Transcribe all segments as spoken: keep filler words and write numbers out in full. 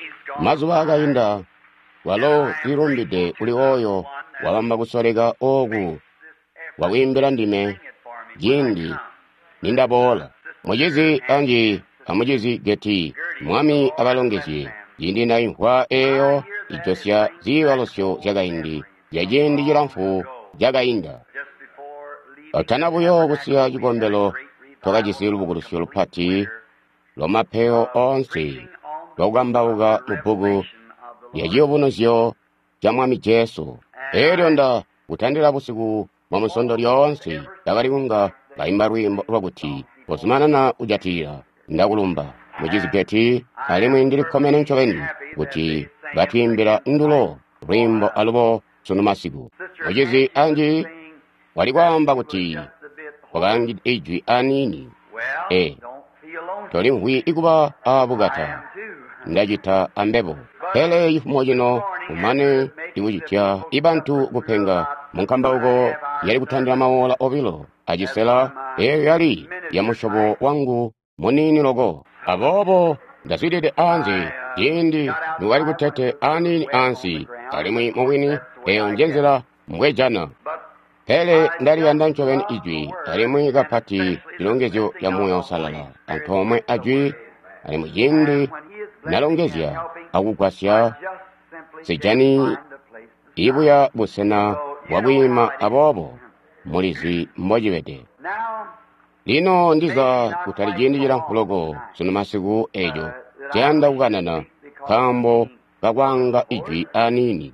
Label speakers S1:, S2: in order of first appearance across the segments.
S1: mazuwa agayinda walo irumbide uli oyo wawamba kusoleka oku wawimbira ndime jindi nindabola mujezi anji amujezi geti mwami abalongezi jindi na inhwa eyo ijosya ziwalosyo jagayindi jajindi jiramfu jagayinda otana buyo kusya jikombelo twakajisilu bukulusyo lupati lomapeo onse lwakugambauka mubuku yajiyobunosyo ja mwami Jesu eryo nda kuthandira busiku mwa musondo lyonse yakalikunga ngayimba lwimbo lwakuti posumanana ujatira ndakulumba mujizigeti alimwe ndilikhomene nchoweni kuti batwimbira ndulo lwimbo alubo sunu masiku mujizi anji walikwamba kuti wakangi ijwi anini e toli nhwi ikuba abugata ndajita ambebo hele ifumo jino umane iwujitya ibantu kupenga munkamba uko yali kuthandira mawola ovilo ajisela eyo yali ya mushobo wangu munini logo abobo ndaswidede anzi yindi niwali kutete anini ansi alimwi muwini eyo njenzela mbwejana hele ndali yandanchoweni ijwi alimwi kapati ilongezyo ya muyo salala antomwe ajwi alimwi yindi nalongezya akukwasya sejani ibuya busena wabwima abobo mulizi mbojibede lino ndiza kutalijindijira mfulogo sunu masiku ejo janda kuganana kambo kakwanga ijwi anini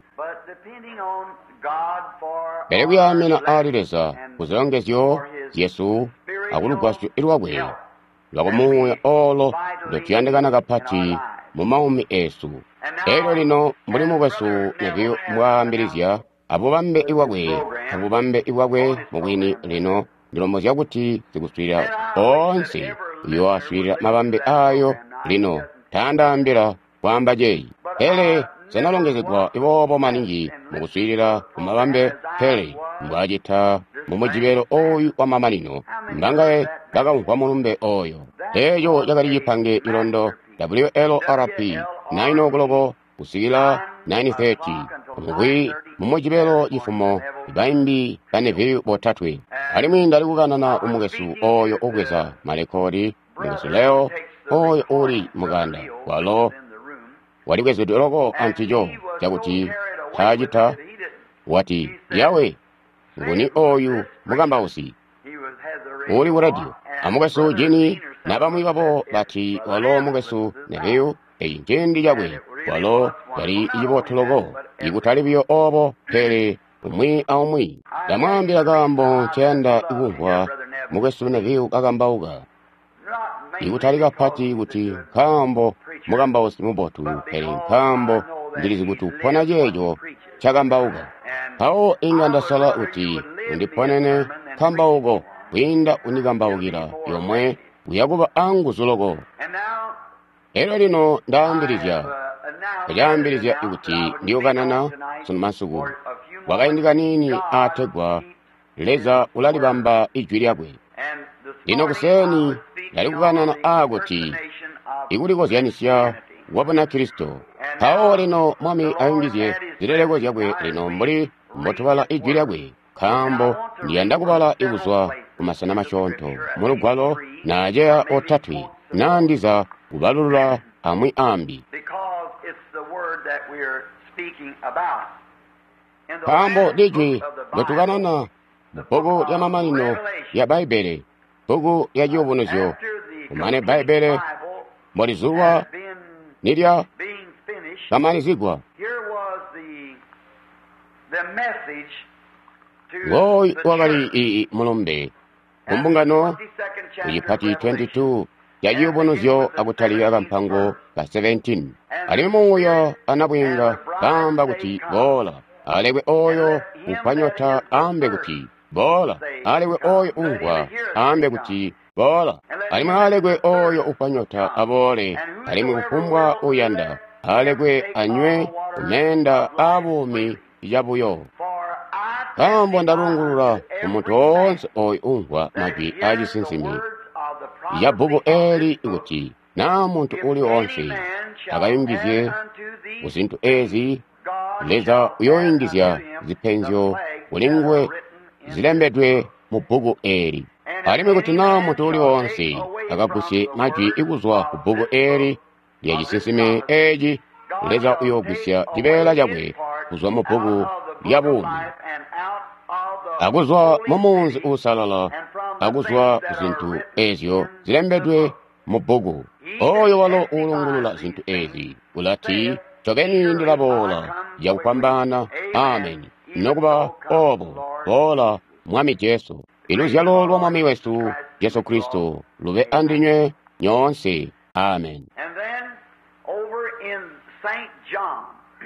S1: bele kuyamina alilesa kuzilongezyo Yesu akulugwasyo ilwabwe lwakumuya olo ndotuyandikana kapati mumaumi esu elo lino mulimu bwesu nabyo mwambirizya abo bambe iwabwe abo bambe iwabwe mubwini lino ndilomozya kuti zikuswira onse iyo aswira mabambe ayo lino tandambira kwamba jeyi hele senalongezedwa ibobo maningi mukuswirira kumabambe hele mbwajita mumujibelo oyu wa mamanino mbangaye daga mulumbe oyo eyo yakali yipange ilondo W L R P naino globo kusigila nine thirty mugwi mumujibelo ifumo ibaimbi banevi botatwe alimwi ndali kuganana umugesu oyo ogweza malekodi mugesu leo oyo uri muganda walo waligwezo dologo antijo jakuti tajita wati yawe nguni oyu mugamba usi uri wuradio amugesu jini nabamwi babo bati walo mugesu nebeyo eyinjendi yabwe walo yali iyibotologo igutalibyo obo pele umwi aumwi damwambira gambo chenda iguhwa mugesu nebeyo agambauga igutalika pati guti kambo mugamba usi mubotu pele kambo ndilizi gutu pona jejo chagambauga hao inganda sala uti undiponene kambaugo winda unigambaugira yomwe uyaguba angu zulogo ero lino ndambirizya kujambirizya ikuti ndiyoganana sunu masuku wakayindika nini ategwa leza ulalibamba ijwi lyabwe lino kuseni lali kuganana aguti ikulikozyanisya wabona Kristo hao lino mwami ayingizye zileleko zyabwe lino mbuli mbotubala ijwi lyabwe kambo ndiyanda kubala ikuzwa kumasana machonto mulugwalo najeya otatwi nandiza kubalula amwi ambi kambo dijwi lotuganana bubugu ya mamanino ya baibele bugu ya jiobunosyo umane baibele molizuwa nilya kamanizigwa woy wakali ii mulumbe kumbungano kuyipati twenty-two yajiyobonosyo akutali akampango ka seventeen alimu uyo anabwinga kamba kuti bola alewe oyo upanyota ambe kuti bola alewe oyo ungwa ambe kuti bola alimu alegwe oyo upanyota abole alimu ufumbwa uyanda alegwe anywe umenda abumi yabuyo kambo ndarungulula umuntu wonse oyo ungwa majwi ajisinsimi ya bubu eli ikuti na muntu uli onse akayingizye ku zinthu ezi leza uyoyingizya ziphenzo ulingwe zilembedwe mu bhuku eri alime kuti namu tuli onse akagwisye madzi ikuzwa ku bhuku eri lya cisisime eji leza uyogwisya cibela cabwe kuzwa mu bhuku lya bumi akuzwa mumunzi usalala akuzwa ku zinthu ezyo zilembedwe mu bhuku oyo walo ulungulula zinthu ezi ulati chokeni ndilabola yakupambana ameni nokuba obo bola mwami Jesu iluzya lolwa mwami wesu Yesu Kristo lube andinywe nyonse amen.
S2: And then over in Saint John,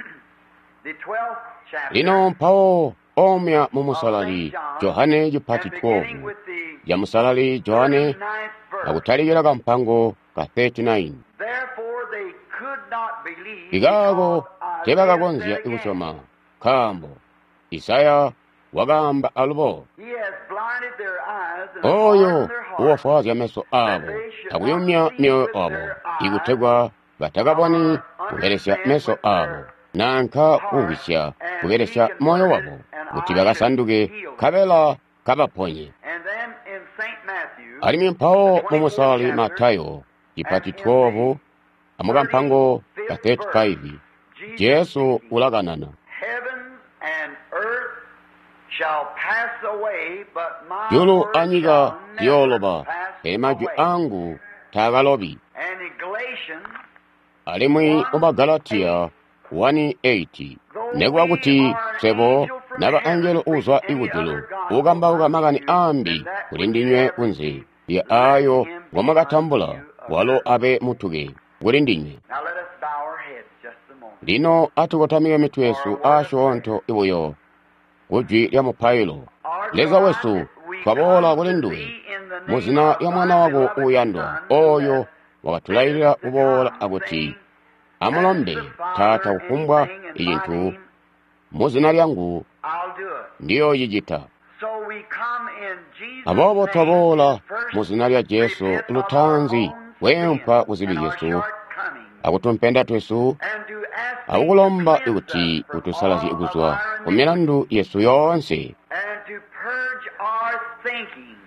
S2: the twelfth chapter,
S1: lino mpawo omya mu musalali Johane jipati twelve ya musalali Johane akutaligiraga mpango ka thirty-nine
S2: therefore they could not believe
S1: igago
S2: because I
S1: tebakagonzya
S2: lived their
S1: ikushoma
S2: game.
S1: kambo Isaya wagamba alubo
S2: He has blinded their eyes and
S1: oyo
S2: hardened their hearts,
S1: uwafwaza ameso abo akuyumya myoyo abo ikutegwa batakaboni kugeresya meso abo nanka kuwisya kugeresya moyo wabo kuti bakasanduke kabela kabaponye.
S2: and then in Saint Matthew,
S1: alimi mpawo mu musali Matayo jipati twelve amuga mpango ka thirty-five Jesu ulaganana
S2: heavens and earth shall pass away, but my
S1: julu
S2: word
S1: anyiga
S2: shall never
S1: yoloba
S2: pass
S1: emaju
S2: away.
S1: angu tagalobi.
S2: And in Galatians,
S1: alimwi oba Galatia one eight negwa kuti sebo naba angelo uzwa igujulu ugamba ugamagani ambi kulindinywe unze ya ayo gomagatambula walo abe mutuge kulindinywe.
S2: now let us bow our heads just a moment.
S1: lino atugotamira mitwesu ashonto ibuyo kujwi lya mupayilo leza wesu twabola kulinduwe muzina ya mwana wago uyandwa oyo wakatulayirira ubola aguti amulombe tata ukumbwa iyintu muzina lyangu
S2: I'll do it.
S1: ndiyo yijita
S2: So we come in Jesus'
S1: abobo
S2: name,
S1: twabola
S2: first
S1: muzina lya Jesu
S2: repent of
S1: lutanzi
S2: our own
S1: wempa
S2: sins
S1: kuzibi
S2: and our
S1: Yesu
S2: shortcomings,
S1: akutumpenda twesu
S2: and to ask thee
S1: akukulomba
S2: to cleanse
S1: ikuti
S2: us from
S1: utusalazi
S2: all of
S1: ikuzwa
S2: our
S1: ku milandu Yesu yonse
S2: and to purge our thinking.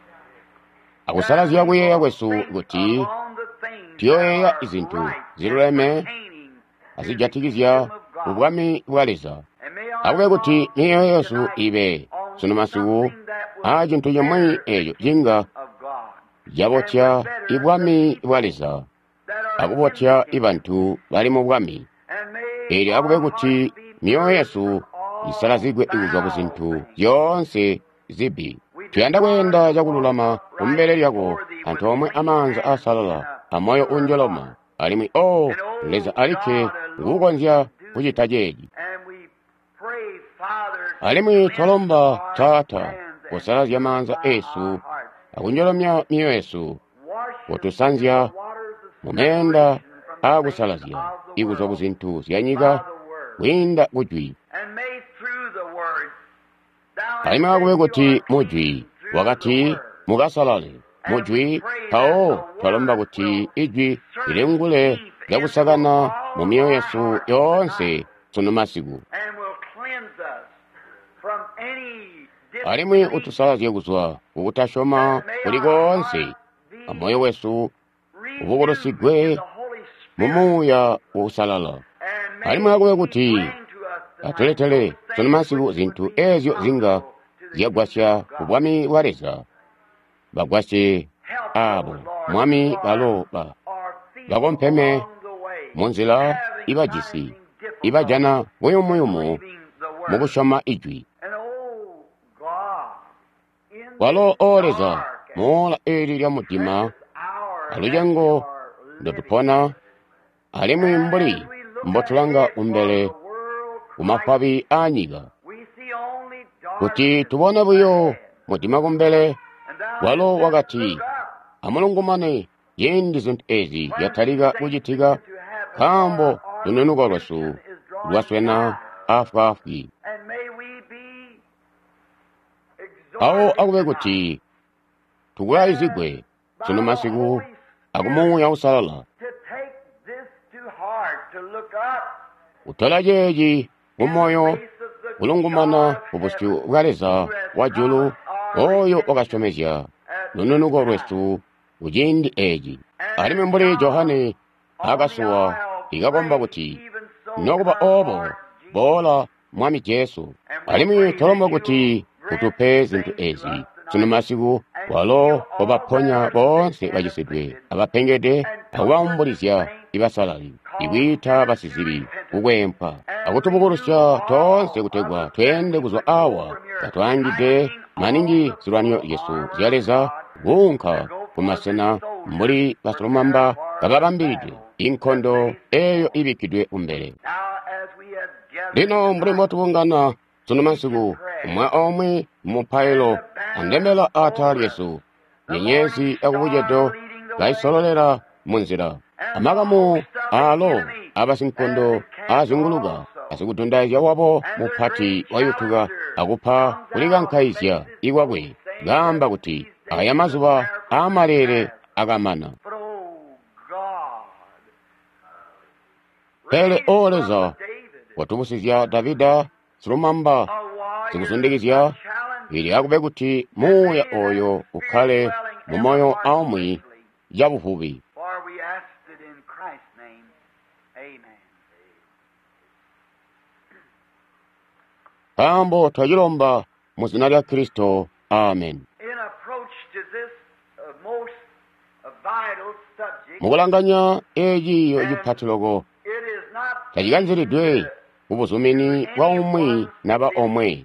S1: akusalazi yakuyeya kwesu ikuti
S2: Upon the things
S1: tiyoyeya
S2: that are
S1: izintu
S2: right
S1: ziluleme
S2: and pertaining to
S1: azijatikizya
S2: the kingdom of God.
S1: ubwami bwaleza
S2: And may our
S1: akuke kuti
S2: thoughts
S1: niyo Yesu
S2: tonight
S1: ibe
S2: on
S1: suno masiku
S2: something that will
S1: ajintu yomwe
S2: better
S1: eyo
S2: the
S1: jinga
S2: kingdom of God,
S1: jabotya ibwami bwaleza
S2: that are
S1: akubotya
S2: in the kingdom.
S1: ibantu bali mu bwami
S2: And may
S1: eri
S2: our
S1: akuke kuti
S2: hearts be
S1: niyo
S2: purged
S1: Yesu
S2: from all
S1: isalazigwe
S2: foul
S1: ikuzwa ku zinthu
S2: things.
S1: yonse zibi tuyanda kwenda jakululama kumbere lyako anthu omwe amanza asalala amoyo unjoloma alimwi o leza alike ngukonzya kuchita jeji
S2: And we pray, Father, to
S1: alimwi
S2: cleanse
S1: twalomba
S2: our
S1: tata
S2: hands and
S1: kusalazya manza
S2: purify
S1: esu
S2: our hearts.
S1: akunjolomya miyo Yesu
S2: Wash us
S1: kutusanzya
S2: in the waters of
S1: mumenda
S2: separation from the things
S1: akusalazya
S2: of the
S1: ikuzwa ku
S2: world
S1: zinthu
S2: by
S1: zyanyiga
S2: the word.
S1: kwinda kujwi
S2: And may through the word, thou
S1: alimwi
S2: hast
S1: akuke
S2: said
S1: kuti
S2: you are
S1: mujwi
S2: clean through the
S1: wakati
S2: word.
S1: mukasalale mujwi pawo twalomba kuti ijwi ilengule lyakusakana mu miyo Yesu yonse suno masiku
S2: And will cleanse us from any
S1: alimwi
S2: disbelief.
S1: utusalazye kuzwa ukutashoma kulikonse amoyo wesu ubukolosigwe mumuya wokusalala alimwi akuke kuti atuletere suno masiku zinthu ezyo zinga zyagwasya ubwami bwaleza bagwasye abo mwami baloba bakompheme munzira ibajisi ibajana buyumuyumu mukushoma ijwi walo oleza moola eri lya mutima alujengo ndotupona alimwi mbuli mbotulanga umbele kumapabi anyiga kuti tubone buyo mutima kumbele walo wakati amulungumane yendi zinthu ezi yataliga kujitika kambo lunenuka lwasu lwaswena afuafi awo akube kuti tukulayizigwe suno masiku akumuya usalala
S2: too hard to look up.
S1: utolajeji umoyo ulungumana ubusyu bwaleza wajulu oyo wakasomesya lununugo lwesu ujindi eji alime mbuli Johane akasuwa ikagomba kuti nokuba obo bola mwami Yesu alimi tolomba kuti utupe zintu ezi tino masiku walo obaponya bonse bajisidwe abapengede awambulisya ibasalali ibwita basiziri kukwempa akutubukulusya tonse kutegwa twende kuzwa awa katwangide maningi zilwaniyo Yesu ziyaleza gunka kumasena mbuli basolomamba kababambide inkondo eyo ibikidwe umbele lino mbuli motubungana tino masiku umwe omwe mupailo andemela atali Yesu nyenyezi akubujedo gaisololera munzira amagamu alo abasinkondo azunguluga asikutundazya wabo mupati wayutuga akupa kuligankaizya iwabwe gamba kuti akayamazuba amalere agamana pele oleza watubusizya Davida Solomamba sikusundikizya ili akube kuti muya oyo ukhale mumoyo aumwi jabuhubi pambo twajilomba mu zina lya Kristo amen. mukulanganya eji ojipatilogo tajiganziridwe ubuzumini wa umwi naba omwe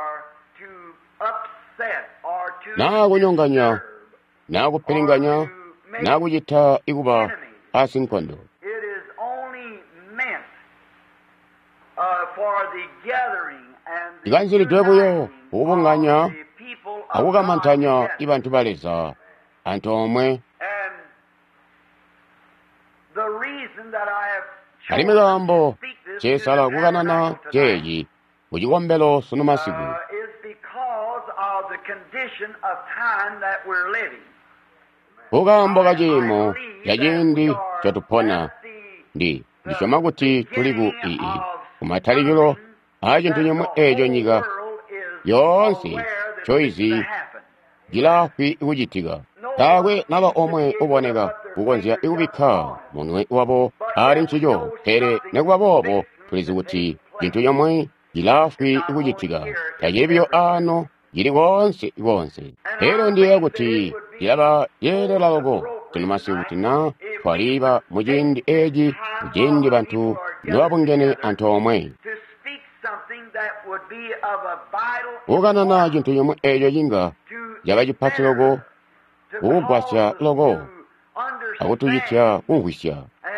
S1: nakunyonganya nakupilinganya nakujita ikuba asinkondo iganziridwe buyo ubunganya akukamantanya ibantu baleza antu omwe ali migambo kyesala kukanana kyeyi mukikombelo sunu masiku kugambo kajimo yajindi kyatupona ndi ndishoma kuti tuliku ii kumatalikilo acintu nyomwe ejo nyiga yonse choizi gilafi ikujitika tawe naba omwe uboneka kukonzya ikubikha munwe wabo ali nchijo tere nekuba bobo tulizi kuti gintu nyomwe gilafi ikujitika tajebyo ano gili konse konse ero ndiye kuti yaba yerelalogo tunumasi kuti na twaliba mujindi eji mujindi bantu nwabungene antu omwe ukanana gintu nyomwe ejo jinga yaba jipatilogo ugwasya logo akutuyitya kunhwisya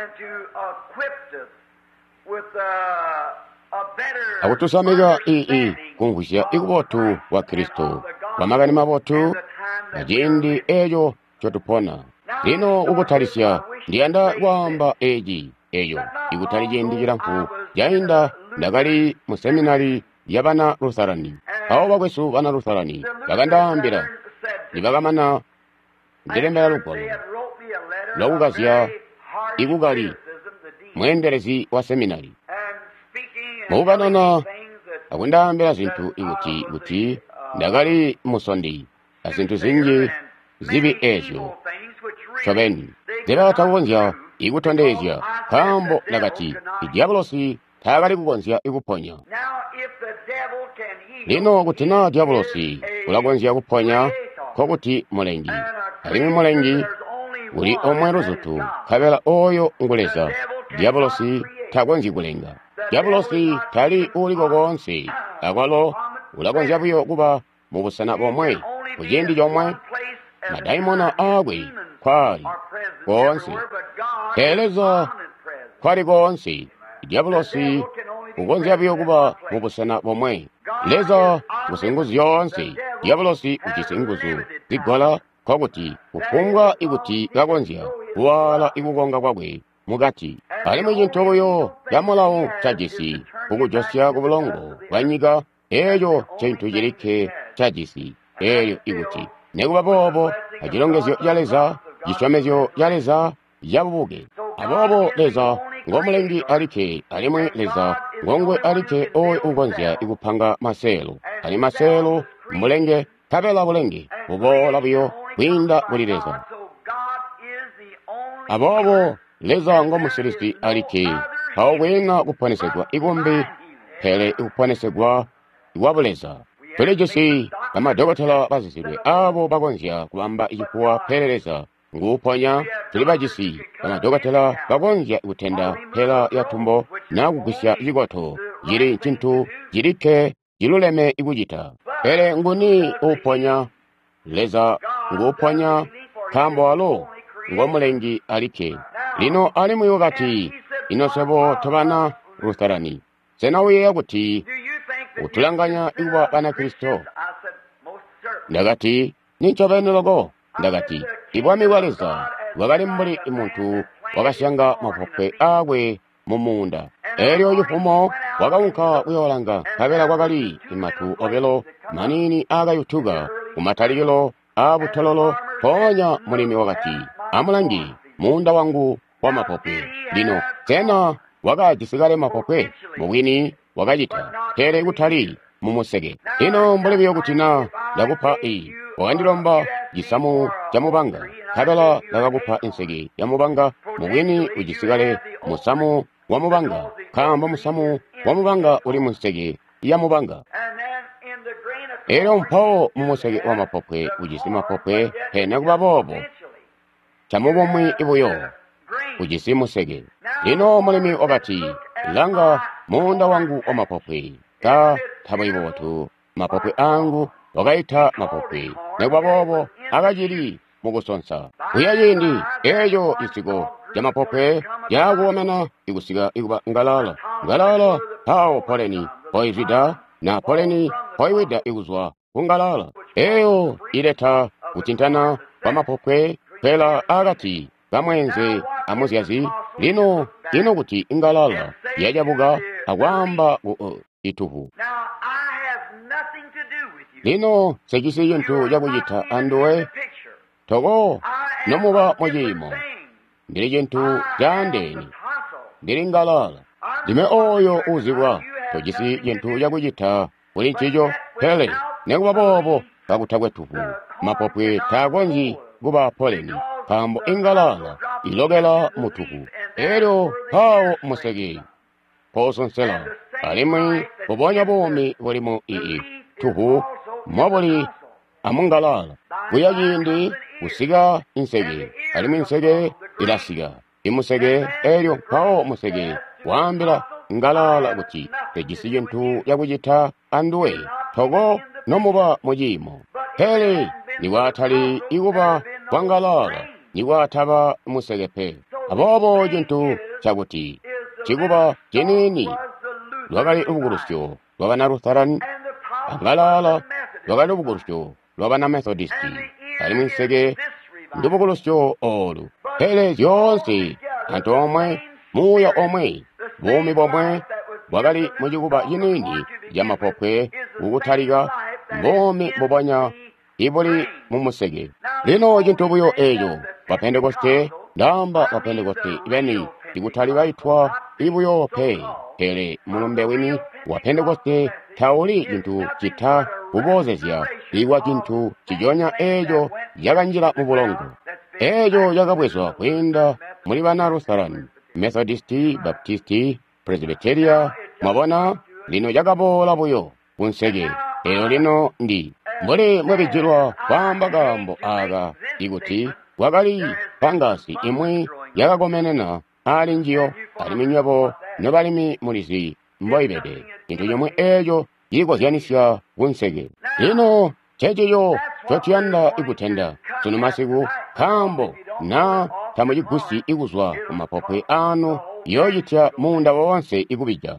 S1: akutusamika ii kunhwisya ikubotu wa Kristo wamagani mabotu majindi ejo chotupona lino ukutalisya ndiyanda wamba eji eyo ikutalijendikira nku jainda ndagali mu seminari yabana Lutherani awo bakwesu bana Lutherani bagandambira nibagamana ndirembera lukolo lwakukazya ikugali mwenderezi wa seminari mukukanana akundambira zinthu ikuti kuti ndagali musondi azinthu zinji zibi ezo sobeni zilatakukonzya ikutondezya kambo nakati idiabolosi takali kukonzya ikuponya lino kuti na diabolosi kulakonzya kuponya kokuti mulengi alimi mulengi uli omwe luzutu kabela oyo nguleza diabolosi takonzi kulenga diabolosi tali uliko konse akwalo ulakonzya buyo kuba mubusana bomwe kujindi jomwe madaimona agwe kwali konse keleza kwali konse diabolosi ukonzya buyo kuba mubusana bomwe leza kusinguzi yonse diabolosi uchisinguzu zigola kokuti kufunga ikuti gakonzya wala ikukonga kwakwe mugati ali mujintobo yo yamolawo chajisi ukujosya kubulongo bwanyiga eyo chintu jirike chajisi eyo ikuti nekuba bobo ajilongezyo yaleza jisomezyo yaleza yabubuge abobo leza ngomulengi alike alimwe leza ngongwe alike oyo ugonzya ikupanga maselo ali maselo mulenge tabela bulenge bubola buyo bwinda bulileza abobo leza ngomusilisti alike hao bwina kuponesegwa igombe hele ikuponesegwa iwabuleza pelejesi amadokotela bazizirwe abo bagonzya kubamba ikikuwa peleleza nguponya tulibajisi amadokotela bagonzya ikutenda hela ya tumbo na kugusya igoto yiri chintu yirike yiluleme igujita pele nguni uponya leza nguponya kambo alo ngomulengi alike lino ali muyogati inosebo tobana rustarani senawiye yaguti utulanganya iwa bana Kristo ndagati ninchobenulogo ndagati ibwami waleza wagali mbuli imuntu wakashanga mapokwe agwe mumunda elyo yufumo wagawunka uyolanga kabela wagali imatu obelo manini aga yutuga umatalilo abutololo ponya mulimi wakati amulangi munda wangu wa mapokwe lino tena wagajisigale mapokwe mubwini wagajita tere gutali mumusege ino mbulebe yokutina lagupa i wandilomba gisamu jamubanga kabela lagagupa insege yamubanga mubwini ujisigale musamu wamubanga kamba musamu wamubanga uli musege yamubanga ero mpao mumusege wa mapokwe ujisi mapokwe hene kubabobo chamubomwi ibuyo ujisi musege ino mulimi obati langa munda wangu wa mapokwe ta tabayibotu mapokwe angu wagaita mapokwe negwabobo agajiri mugusonsa uyayindi eyo isigo ya mapokwe yaguomena igusiga iguba ngalala ngalala hao poleni poizida na poleni poiwida iguzwa kungalala eyo ileta kutintana kwa mapokwe pela agati kamwenze amuzyazi lino ino kuti ingalala yajabuga agwamba uh, ituhu lino segisi yintu yaguyita anduwe togo nomuba mojimo ndiri yintu jandeni ndiri ngalala dime oyo uzibwa togisi yintu yaguyita uli chijo pele neguba bobo kagutagwe tuhu mapopwe tagonji guba poleni kambo ingalala ilogela mutuhu ero hao musegi posonsela alimwe bobonya bomi walimu ii tuhu mabuli amungalala uyayindi usiga insege alimu insege ilasiga imusege ero hao musegi wambila ngalala guti tegisi yentu yagujita anduwe togo nomuba mujimo hele niwatali iguba wangalala niwataba musegepe abobo jintu chaguti chiguba jenini lwagali ubugurusyo lwabana Lutheran angalala lwagali ubugurusyo lwabana Methodisti alimu insege ndubugurusyo olu hele yonsi antu omwe muya omwe bumi bomwe bwagali mujiguba yenini yamapokwe ugutaliga bomi bobanya ibuli mumusege lino jintu buyo eyo Wapentekoste ndamba Wapentekoste ibeni igutaliga itwa ibuyo pe hele mulumbe wini Wapentekoste tauli jintu chita ubozezya iwa jintu chijonya eyo yaganjira mubulongo eyo yagabwezwa kwenda muri bana Lutheran Methodisti Baptisti Presbyteria mabona lino yagabola buyo unsege ero lino ndi mbole mwebijirwa kwambagambo aga iguti wagali pangasi imwe yagagomenena ali njiyo aliminywabo nobalimi mulisi mboibede into yomwe eyo yigozyanisya unsege lino checheyo chochiyanda igutenda suno masiku kambo na tamujigusi iguzwa kumapokwe ano yoyitya munda wonse igubija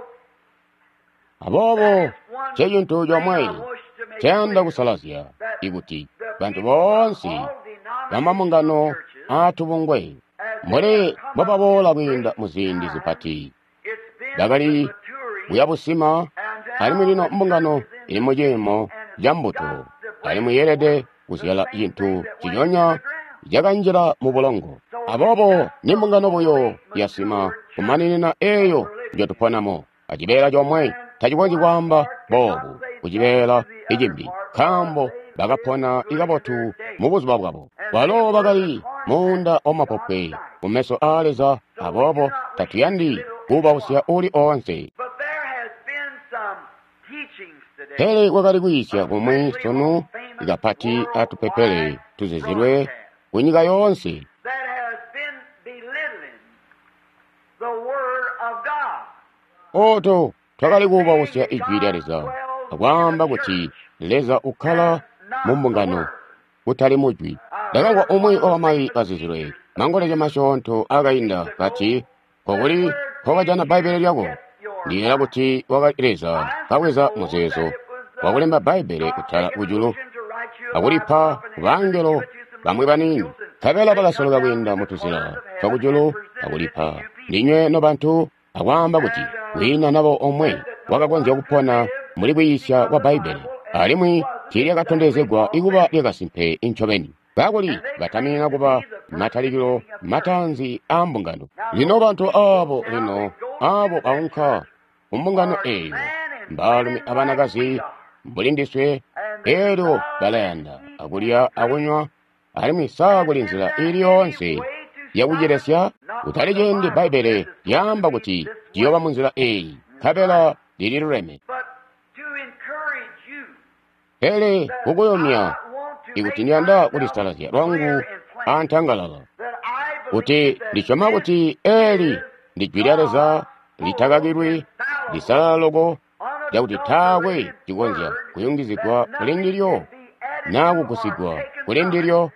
S1: abobo cheyintu yomwe chanda kusalazya iguti bantu bonsi bamamungano atubungwe mole bababola bwinda muzindi zipati dagali buyabusima alimu lino mbungano ilimu jemo jambuto alimu yerede kusyala yintu chinyonya jaganjira mubulongo abobo nimbungano buyo yasima kumanenena eyo gyotuponamo achibeera chomwe tachikonzi kwamba bobu kuchibeera ijimbi khambo bakapona ikabotu mu buzima bwabo walo bakali munda omapope kumeso aleza abobo tatuyandi kuba usiya uli onse hele kwakali kuyisya kumwe sonu ikapati atupepele tuzizirwe kunyika yonse oto twakali kuba usiya ijwiraliza akwamba kuti leza ukhala mumbungano utali mujwi dakangwa omwe owamayi azizirwe mangoleja mashonto akayinda kati kokuli kokajana baibele lyako ndiyera kuti wakaleza kakweza muzezo wakulemba baibele kuthala ujulu akulipa kubangelo bamwe banini kapela bakasoloka kuyenda mutuzira kakujulu akulipa ndinywe no bantu akwamba kuti wina nabo omwe wakakonza kupona muli kuyisya kwa baibele alimwi chili akatondezegwa ikuba lyakasimphe inchobeni bakuli batamina kuba matalikiro matanzi a mbungano lino bantu abo lino abo baunkha umbungano eyo mbalumi abanakazi mbulindiswe ero balayanda akulya akunywa alimwi sakulinzira iliyonse yakujeresya utalijende baibele yamba kuti tiyoba munzira eyi kapela lili luleme hele kukuyomya ikutinyanda kuti sitalazya lwangu antangalala kuti lichoma kuti eli lijwiraleza litakakirwe lisalaloko lyakuti thakwe chikonzya kuyungizidwa kulendiryo nakukusigwa kulendiryo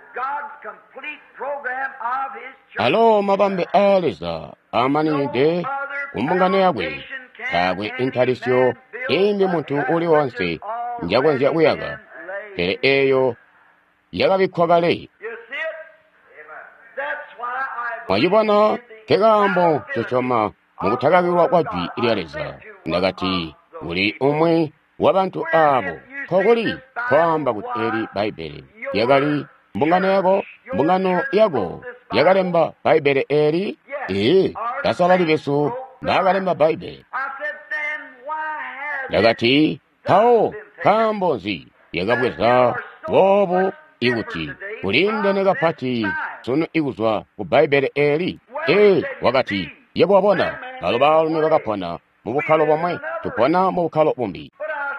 S1: alo mabambe aleza amanide kumbungano yakwe thakwe intalisyo imbi munthu uli wonse njakonzya kuyaga tere eyo yakabikhwa kale mwachipana kekambo chochoma mukuthakakirwa kwa jwi ilyaleza ndakati uli umwe wa bantu abo kokuli kwamba kuti eli baibele yakali mbungano yako mbungano yako yakalemba baibele eli ee kasala libeso ndakalemba baibele ndakati hawo kambozi yakabweza bobo ikuti kulinde nekapati sono ikuzwa ku baibele eli ee wakati yekuwapona balo balume bakapona mu bukhalo bomwe tupona mu bukhalo bumbi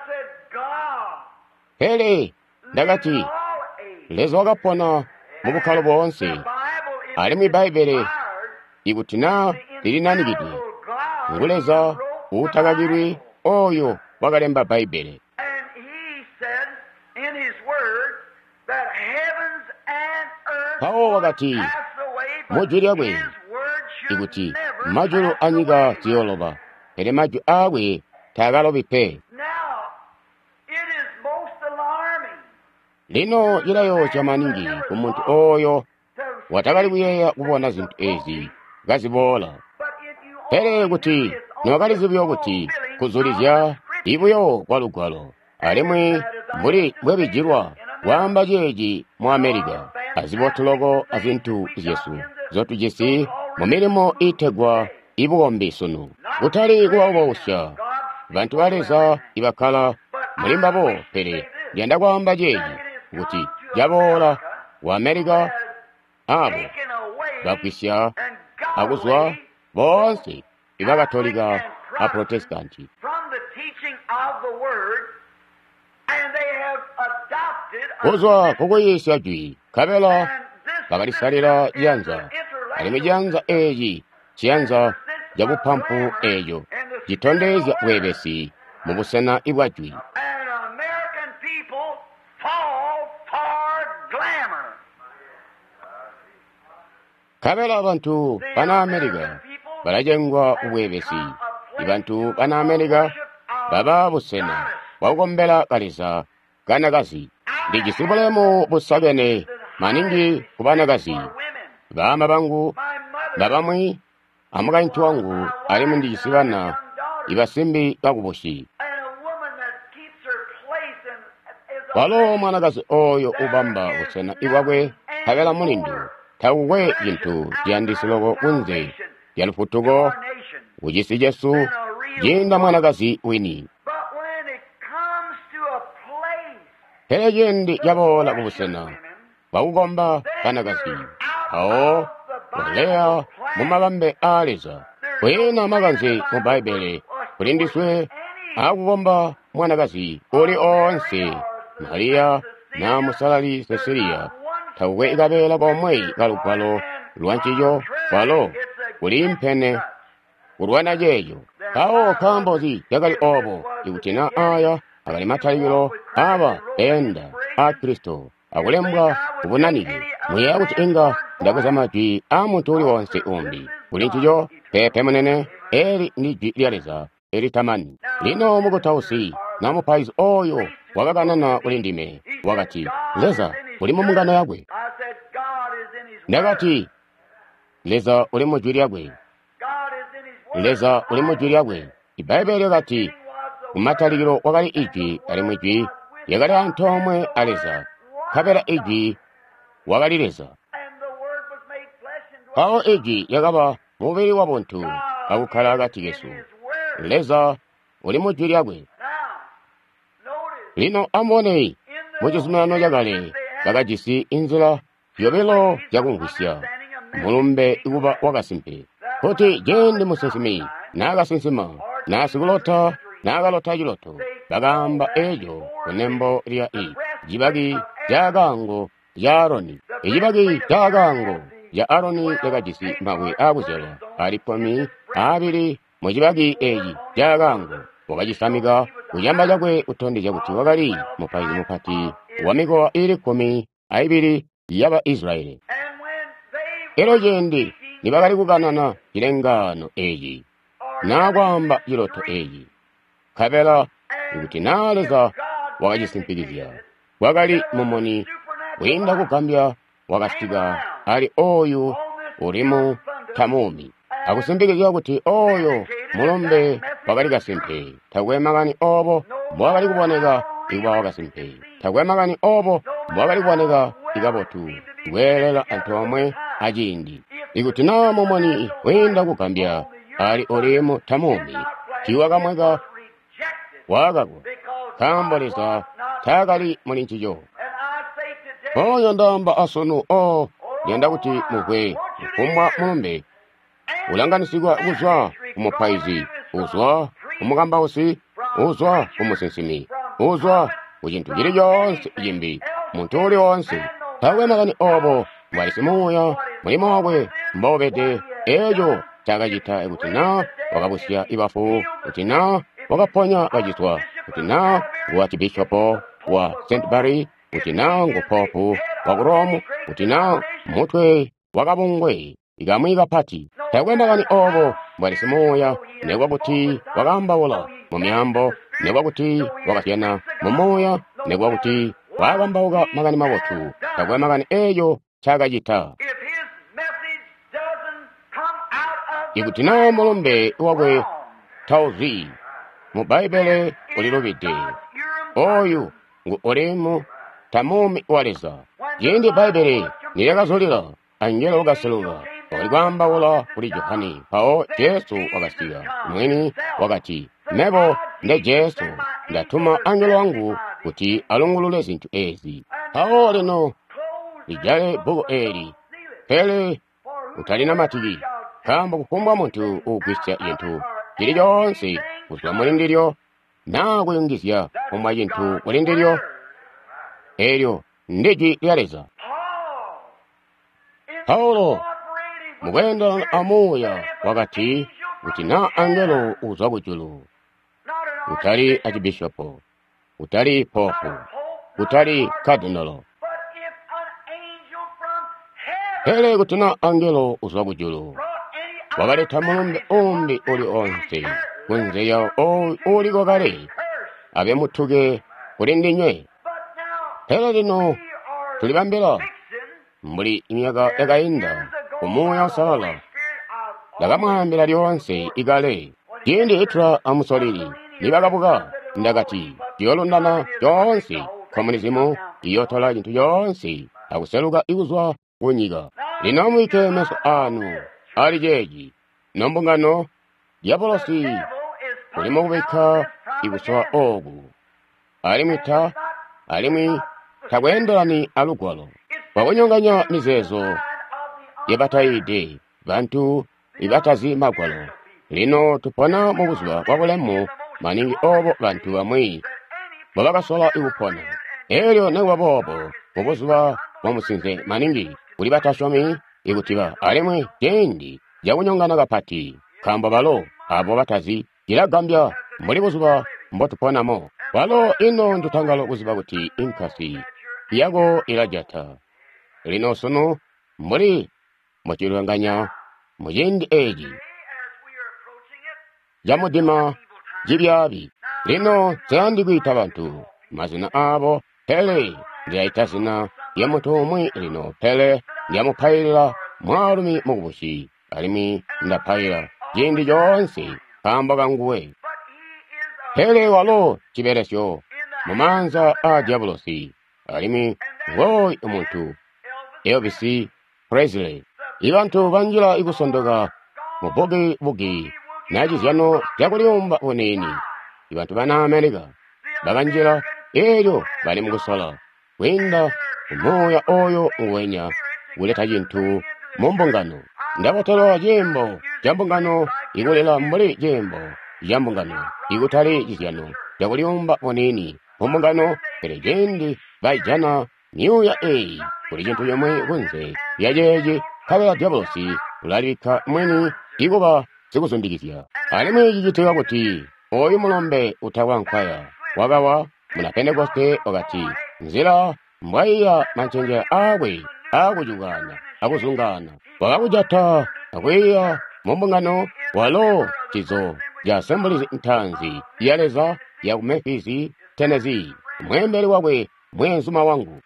S1: hele ndakati lezo wakapona mu bukhalo bonse ali mu baibele ikuti na lili nanikiti nguleza utakakirwe oyo wakalemba baibele pawo wakati mujuli abwe ikuti majulu anyika tiyoloba ere maju awe takalobipe lino yilayo chamaningi kumuntu oyo watakali kuyeya kubona zinthu ezi gazibola hele kuti niwakalizibyo kuti kuzulizya ibuyo kwalugwalo alimwe muli bwebijirwa wamba jeji mu Amerika azibotuloko azinthu yesu zotujesi mu milimo itegwa ibuombi sunu utali kuwawosya bantu baleza ibakala mulimbabo pere lyenda kwamba jeji kuti jabola wa Amerika abo bakwisya akuzwa bonse ibakatolika a protestanti kuzwa kukuyisya jwi kabela bakalisalira janza alime janza eji chiyanza jabupampu ejo jitondezya webesi mu busena ibwa jwi kabela abantu bana Amerika balajengwa ubwebesi ibantu bana Amerika baba busena wagombela kalisa ganagazi ndijisibulemo busagene maningi kubanagazi bama bangu babamwi amugaintu wangu alimu ndijisibana ibasimbi kakubushi walo mwanagazi oyo ubamba busena iwagwe kabela mulindu tauwe yintu yandisilogo unze yalufutugo ujisi Yesu jinda mwanagazi wini hele jendi yabola kubusena baugomba kanagazi ao walea mumabambe aleza wena maganzi mu Baibele kulindiswe akugomba mwanagazi uli onse Maria na musalali Cecilia tauwe igabela bomwe galupalo luanchiyo palo uli mpene urwana jeyo kao kambozi yagali obo ikutina aya agali mataliro aba enda a Kristo akulembwa kubunanire muya kuti inga ndakuzamati amuntu uli wonse umbi kulinchiyo pepe munene eri ndi lyaleza eri tamani lino mukutausi na mupaizi oyo wakakanana ulindime wakati leza uli mumungano yagwe ndakati leza uli mujwiri yagwe leza uli mujwiri yagwe ibaibeli kati kumataliro wakali iji ali mwijwi yakali antomwe aleza kapera iji wakali leza kao iji yakaba mubiri wa buntu akukhala akati Yesu leza uli mujwiri yagwe lino amone muchisimano yakale kakajisi inzira yobelo yakungwisya mulumbe ikuba wakasimpe kuti jendi musensimi nakasinsima nasikulota nakalota chiloto bagamba ejo kunembo lya i jibagi jagango ya Aroni ijibagi jagango ya Aroni yakajisi mawe akuzela alipomi abiri mujibagi eji jagango wakajisamiga kuyamba jakwe utonde jakuti wakali mupaizi mupati wamiko ili kumi aibiri yaba Israeli ero jendi nibakali kukanana ilengano eji nakwamba iloto eji kapela ikuti naleza wakajisimpilizya wakali mumoni winda kukambya wakasiga ali oyu ulimu tamumi akusimpilizya kuti oyo mulombe wakali kasimpe takwemagani obo mwakali kuboneka iwa wakasimpe takwemagani obo mwakali kuboneka ikabotu welela antomwe ajindi ikuti na mumoni winda kukambya ali ulimu tamumi kiwakamweka wakagwa kambolesa takali mulinchijo oyo ndamba asonu o yenda kuti mukwe kumwa mulumbe ulanganisigwa uzwa umupaizi uzwa umukamba usi uzwa umusensimi uzwa ujintu jiri jonse jimbi muntu uli wonse takwemagani obo mwalisimuya mulimo wakwe mbobete ejo takajita ikutina wakabusya ibafu utina wakaponya bajitwa utina wa chibishopo wa Saint Barry utina ngupopu wa Kuromu utina mutwe wakabungwe ikamwika pati takwemagani obo mwalisimuya negwakuti wakambawula mumyambo negwakuti wakasyana mumuya negwakuti wakambawuka magani mabotu takwemagani ejo chakajita ikutina mulumbe wakwe tauzi mu Baibele ulilubite oyu ngu ulimu tamumi waleza jindi Baibele nilekazulila angelo wakaseluka walikambawula kuli Yohani pao Yesu wakasiga mwini wakati nebo nde Yesu ndatuma angelo wangu kuti alungulule zintu ezi pao lino lijale bugo eri hele utalina matigi kamba kukumbwa muntu ukwisya yintu jiri jonse kuswa mulindiryo nakwiyungisya omwa yintu mulindiryo eryo ndiji lyaleza Paulo mukwenda amuya wakati kuti na angelo uzwa kujulu utali achibishopo utali popu utali kardinalo hele kuti na angelo uzwa kujulu wakaleta mulumbe umbi uli onse kunzeya uli kokale abe mutuge kulindinywe hele lino tulibambira mbuli imyaka yakayinda umuya usalala lakamwambira lyonse igale yindi itra amusolili nibakabuka ndakati yolundana yonse komunizimu iyotola jintu yonse akuseluka ikuzwa kunyiga lino mwike meso anu ali jeji nombungano diabolosi ulimo kubika ikusowa ogu alimwita alimwi tagwenderani alugwalo wawonyonganya mizezo yebataide bantu ibatazi magwalo lino tupona mu buzima bwabulemu maningi obo bantu bamwi babakasola ikupona eryo newabobo mu buzima bwamusinze maningi uli batashomi ikutiba alimwi jendi jakunyongana kapati kamba balo abo batazi ilagambya muri buzima mbotuponamo walo ino ndutangalo buziba kuti inkasi yago ilajata lino sono muri mochirwanganya mujendi eji jamudima jibyabi lino zandi gwita bantu mazina abo pele ndiaitazina yamutomwe lino pele yamupaila mwarumi mugubushi alimi ndapaila jendi jonse kambaga nguwe pele walo chiberesyo mumanza a diabolosi alimi ngoi umuntu Elvis Presley ibantu banjira ikusondoga muboge boge najizyano yakuliumba oneni ibantu bana America babanjira eryo bali mukusola wenda umoya oyo uwenya uleta jintu mumbongano ndabotolo jembo jambongano igulela mbuli jembo jambongano igutali jizyano yakuliumba oneni mumbongano perejendi baijana New ya A kuli jintu yomwe wenze yajeje kabela diabolosi ulalika mweni iguba sikuzundikizya alimwe jijitewa kuti oyu mulombe utawankwaya wagawa muna Pentecoste wakati nzira mbwaiya manchenje awe akujugana akuzungana wakakujata akwiya mumbungano walo chizo ya Assemblies ntanzi yaleza ya Memphis Tennessee mwembeli wawe mwenzuma wangu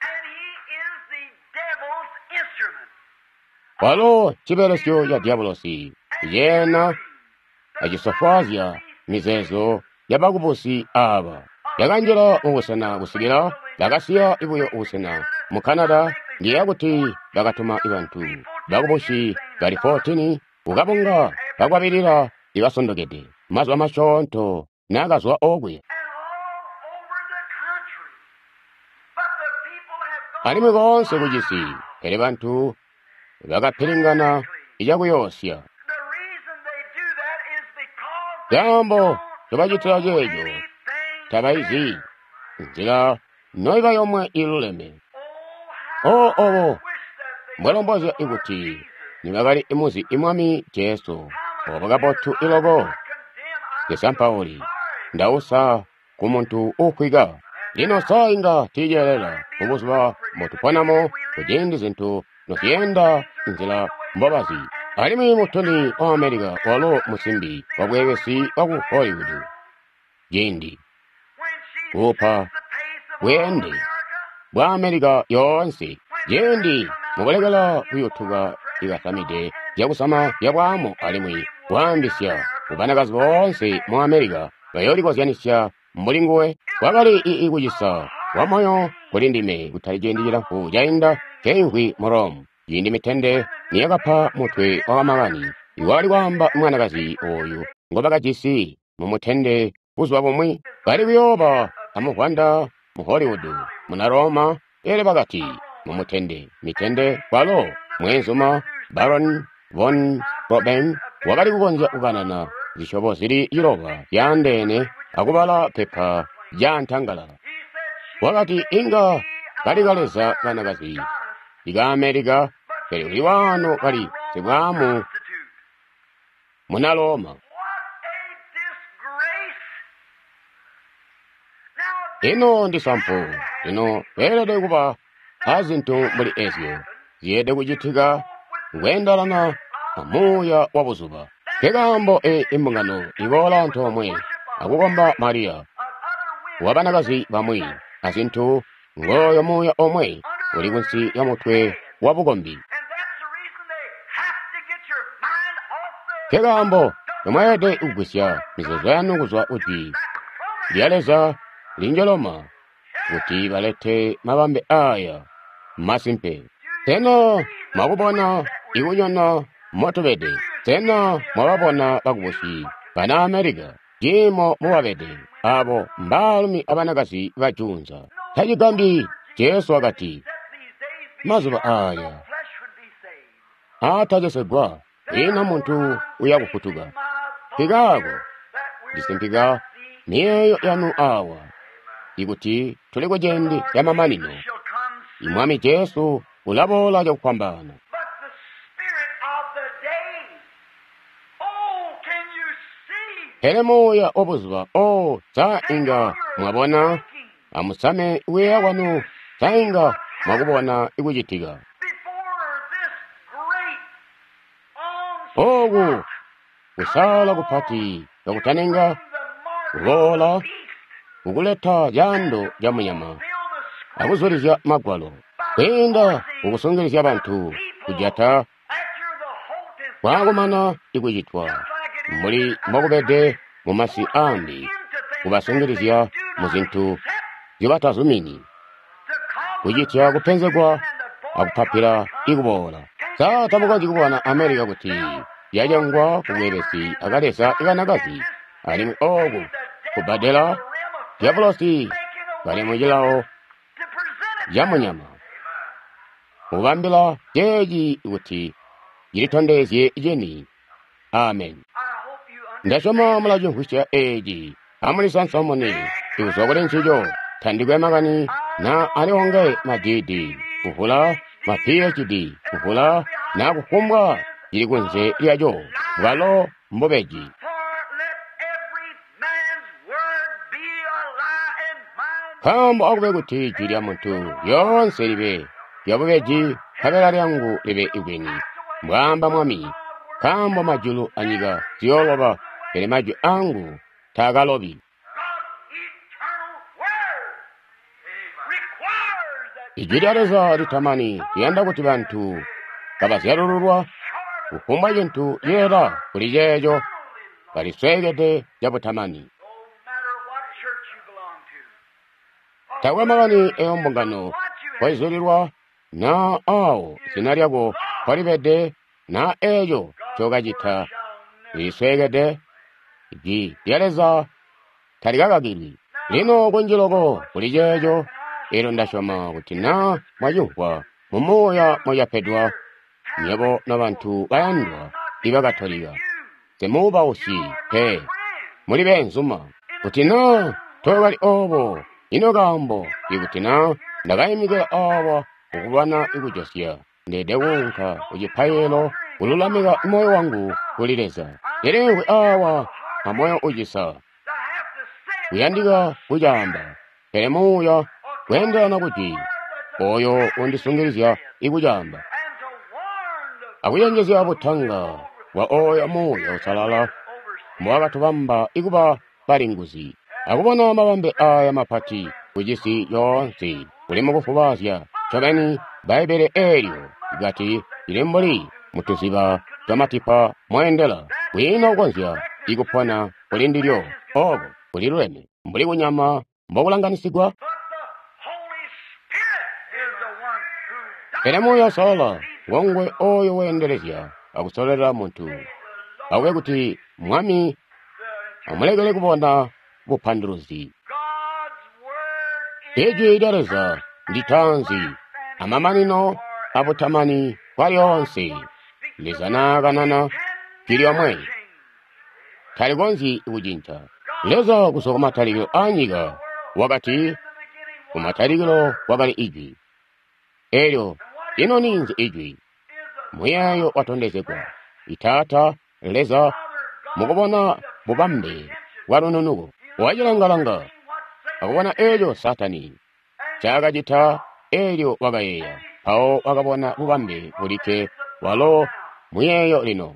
S1: walo chiberesyo ya diabolosi yena ajisofazya mizezo yabagubusi aba yaganjira ubusana busigira bagasiya ibuyo ubusana mu Canada ndiyaguti bagatuma ibantu bagubushi bari fourteen ugabunga bagwabirira ibasondogede mazwa mashonto nagazwa ogwe alimwe gonse kujisi ere bantu bagapiringana ijaguyosya jambo tubajitira jejo tabaizi nzira noiba yomwe iluleme o obo mwelombozi iguti nibagali imuzi imwami Jesu obagabotu ilogo yesampaoli ndausa kumuntu ukwiga lino sainga tijelela ubuzwa motupanamo kujendi zintu nosienda nzira mbabazi alimi mutoni o America walo musimbi wabwegesi waku Hollywood jendi upa wende bwa America yonse jendi mubalegala kuyutuga igasamide yakusama yabwamo alimwi wambisya ubanagazi bonse mu America bayolikozyanisya mbulinguwe wabali ikujisa wamoyo kulindime gutarijendira ku jainda kenkwi morom yindi mitende niyagapa mutwe wamagani iwali wamba mwanagazi oyu ngobagajisi mumutende uzwa bomwe bali byoba amugwanda mu Hollywood muna Roma ere bagati mumutende mitende walo mwenzuma Baron von Roben wagali kugonja uganana zishobo ziri iroba yandene akubala pepa yantangala wakati inga kaligaleza kanagazi iga America kali uliwano kali sebwamu muna Roma ino ndisampo ino erede kuba azinto muri ezyo ziyede kujitiga wendalana amuya wabuzuba kegambo e imbungano ibola ntomwe akugomba Maria wabanagazi bamwe azinto ngoyo muya omwe uli kunsi ya mutwe wabugombi kegambo omwede ugusya mizozo yanunguzwa uti lyaleza linjoloma uti balete mabambe aya masimpe teno mwakubona ikunyona motobede tena mwababona bakubusi bana Amerika jimo muwabede abo mbalumi abanakasi bajunza tajigambi Yesu akati mazuba aya atajesegwa ina muntu uyakukutuga pigago disimpiga mieyo yanu awa ikuti tuliko jendi ya mamanino imwami Yesu ulabola ja kupambana Helemoya obuzwa o sainga mwabona amusame weya wanu sainga mwakubona ikujitiga ogu kusala kupati yakutanenga kulola ukuleta jando ja munyama akuzulisha magwalo kwenda ukusongelesha abantu kujata kwagumana ikujitwa muli mwakubede mumasi ambi kubasongelesha muzintu zibatazumini kujitya kupenzegwa akupapira ikubola sata mukaji kubona Amerika kuti yajangwa kumwebesi akalesa ikanakazi alimu ogu kubadela diabolosi balimu jilao jamunyama mubambila jeji kuti jilitondezye jeni amen ndasoma mulaju nkushya eji amulisansomoni ikusokole nchijo tandikwe magani na alionge madidi kukula ma P H D kukula na kukumbwa jili kunze lyajo walo mbobeji kambo akube kuti jili muntu yonse libe yabobeji kabela lyangu libe ibweni mwamba mwami kambo majulu anyiga tioloba ele maju angu tagalobi ijiriareza litamani yenda kuti bantu kabasyarururwa kukumba jintu yera kulijejo kaliswegede jabutamani tawe magani eyombongano kwaizulirwa na ao sinaryago kwalibede na ejo chogajita liswegede ji yareza tarigagagiri lino kunjilogo kulijejo ero ndashoma kuti na mwayuhwa mumoya mwayapedwa nyebo n'abantu bayandwa ibagatoliga temuba usi pe muri benzuma kuti na tobali obo ino gambo ikuti na ndagayimigera aba ukubana ikujosya ndede wonka ujipayelo ululamiga moyo wangu kulireza yerewe awa amoyo ujisa uyandiga kujamba pemuya kwenda na kuti oyo undisungirizya ikujamba akuyengezya butanga wa oyo moyo usalala mwagatu bamba ikuba baringuzi akubona amabambe aya mapati kujisi yonsi ulimo kufubasya chobeni baibere elyo igati ilemboli mutuziba tamatipa mwendela wina ukonzya ikupona kulindiryo ogo kulirwene mbuli kunyama mbokulanganisigwa Penemuya sola wongwe oyo wendelezya akusolera muntu awe kuti mwami amulegele kubona bupanduruzi eje idareza nditanzi amamanino abutamani kwalionse lizanaganana kiriamwe taligonzi ikujinta leza kusoka matarigilo anyiga wakati kumatarigilo wakali ijwi elyo ino ninzi ijwi muyayo watondezekwa itata leza mukubona bubambe warununugo wajilangalanga akubona elyo satani chagajita elyo wagayeya pao wakabona bubambe bulike walo muyeyo lino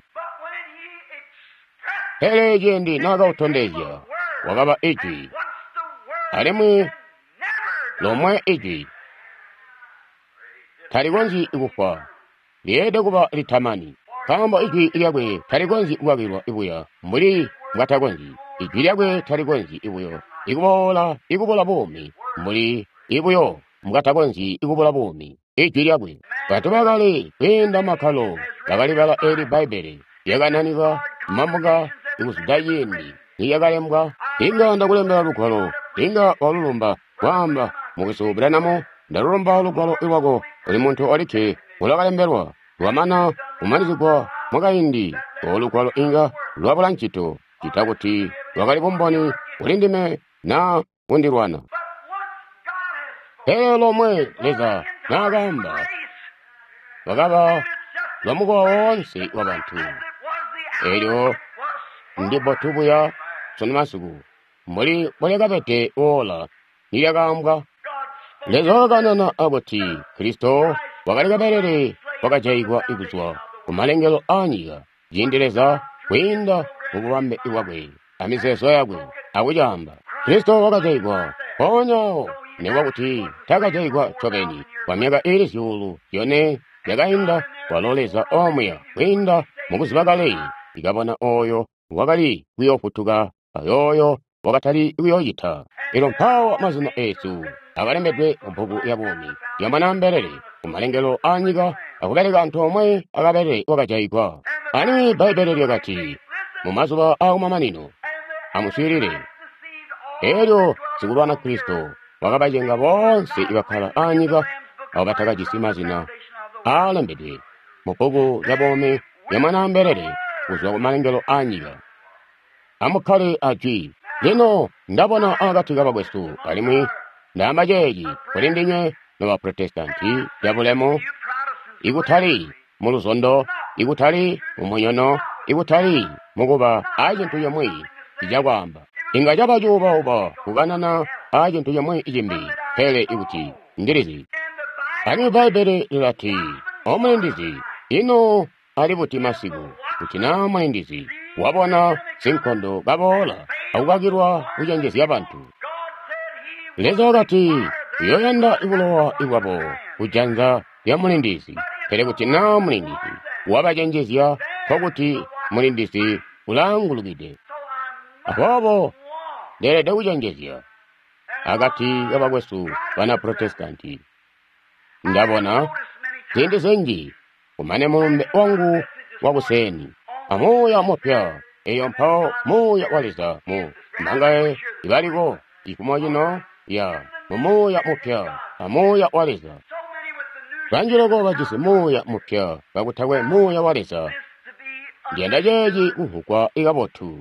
S1: hele jendi naga utondezya wakaba ijwi alimwe lomwe ijwi taligonzi ikufa liede kuba litamani kamba ijwi ilyagwe taligonzi iwagirwa ibuya mbuli ngatagonzi ijwi lyagwe taligonzi ibuyo ikubola ikubola bumi mbuli ibuyo ngatagonzi ikubola bumi ekiryabwe batubagale kwenda makalo bagalibala eri baibuli yagananiga mamuga ikusudayendi niyagalembwa inga ndakulembera lukwalo inga walulumba kwamba mukisuubiranamo ndalulumba lukwalo iwago oli muntu olike ulagalemberwa lwamana umanizibwa mwakayindi olukwalo inga lwabula nkito kitakuti lwagali bumboni ulindime na undirwana elo lomwe leza nagamba bagaba lwamugowa wonse wabantu eryo ndipo tubuya sonamasuku mbuli bulegabete wola nilyagambwa lezoganana aboti kristo wagaligaberere wagajaigwa iguzwa kumalengelo anyiga jindeleza kwinda mububambe iwagwe amiseso yagwe akujamba kristo wagajaigwa ponyawo newakuti tagajaigwa chobeni wamyaga iri syulu yone yagainda waloleza omweya kwinda mukuzibagale igabona oyo wagali wiyofutuga ayoyo wakatali wiyoyita ilo mpawo amazina esu agalembedwe mumpugu yabumi yamanamberere kumalengelo anyiga akubereka anthu omwe agaberere wagajaigwa ani baibuli lyagati mumazuba akumamanino amuswirire eryo sikulwana kristo wakabajenga bonse ibakhala anyiga abo batagajisi mazina alembedwe mumpugu yabome yamanamberere kuzwa kumalengelo anyiga amukhale ajwi lino ndabona agati gabagwesu alimwi ndamajeji kulindinye n'abaprotestanti yabulemo igutali mu luzondo igutali mu munyono igutali mukuba ajentu yomwe ijagwamba inga jabajuba uba kuganana ajentu yomwe ijimbi hele iguti ndirizi ani baibuli lilati omwendizi ino alibuti masiku ukina mwendizi wabona sinkondo gabola akugagirwa kujenjesi yabantu lezo gati yoyanda ibulowa iwabo kujanza ya mulindisi pere kuti na mulindisi wabajenjezya kokuti mulindisi ulangulugide abobo derede kujenjezya agati yabagwesu bana protestanti ndabona zindi zenji kumane mulumbe wangu wabuseni amoya mopya eyo mpao moya waliza mu mangae ibaliko ikumojino ya moya mopya amoya waliza banjiroko bajise moya mopya bakutagwe moya waliza ngenda jeji uhukwa igabotu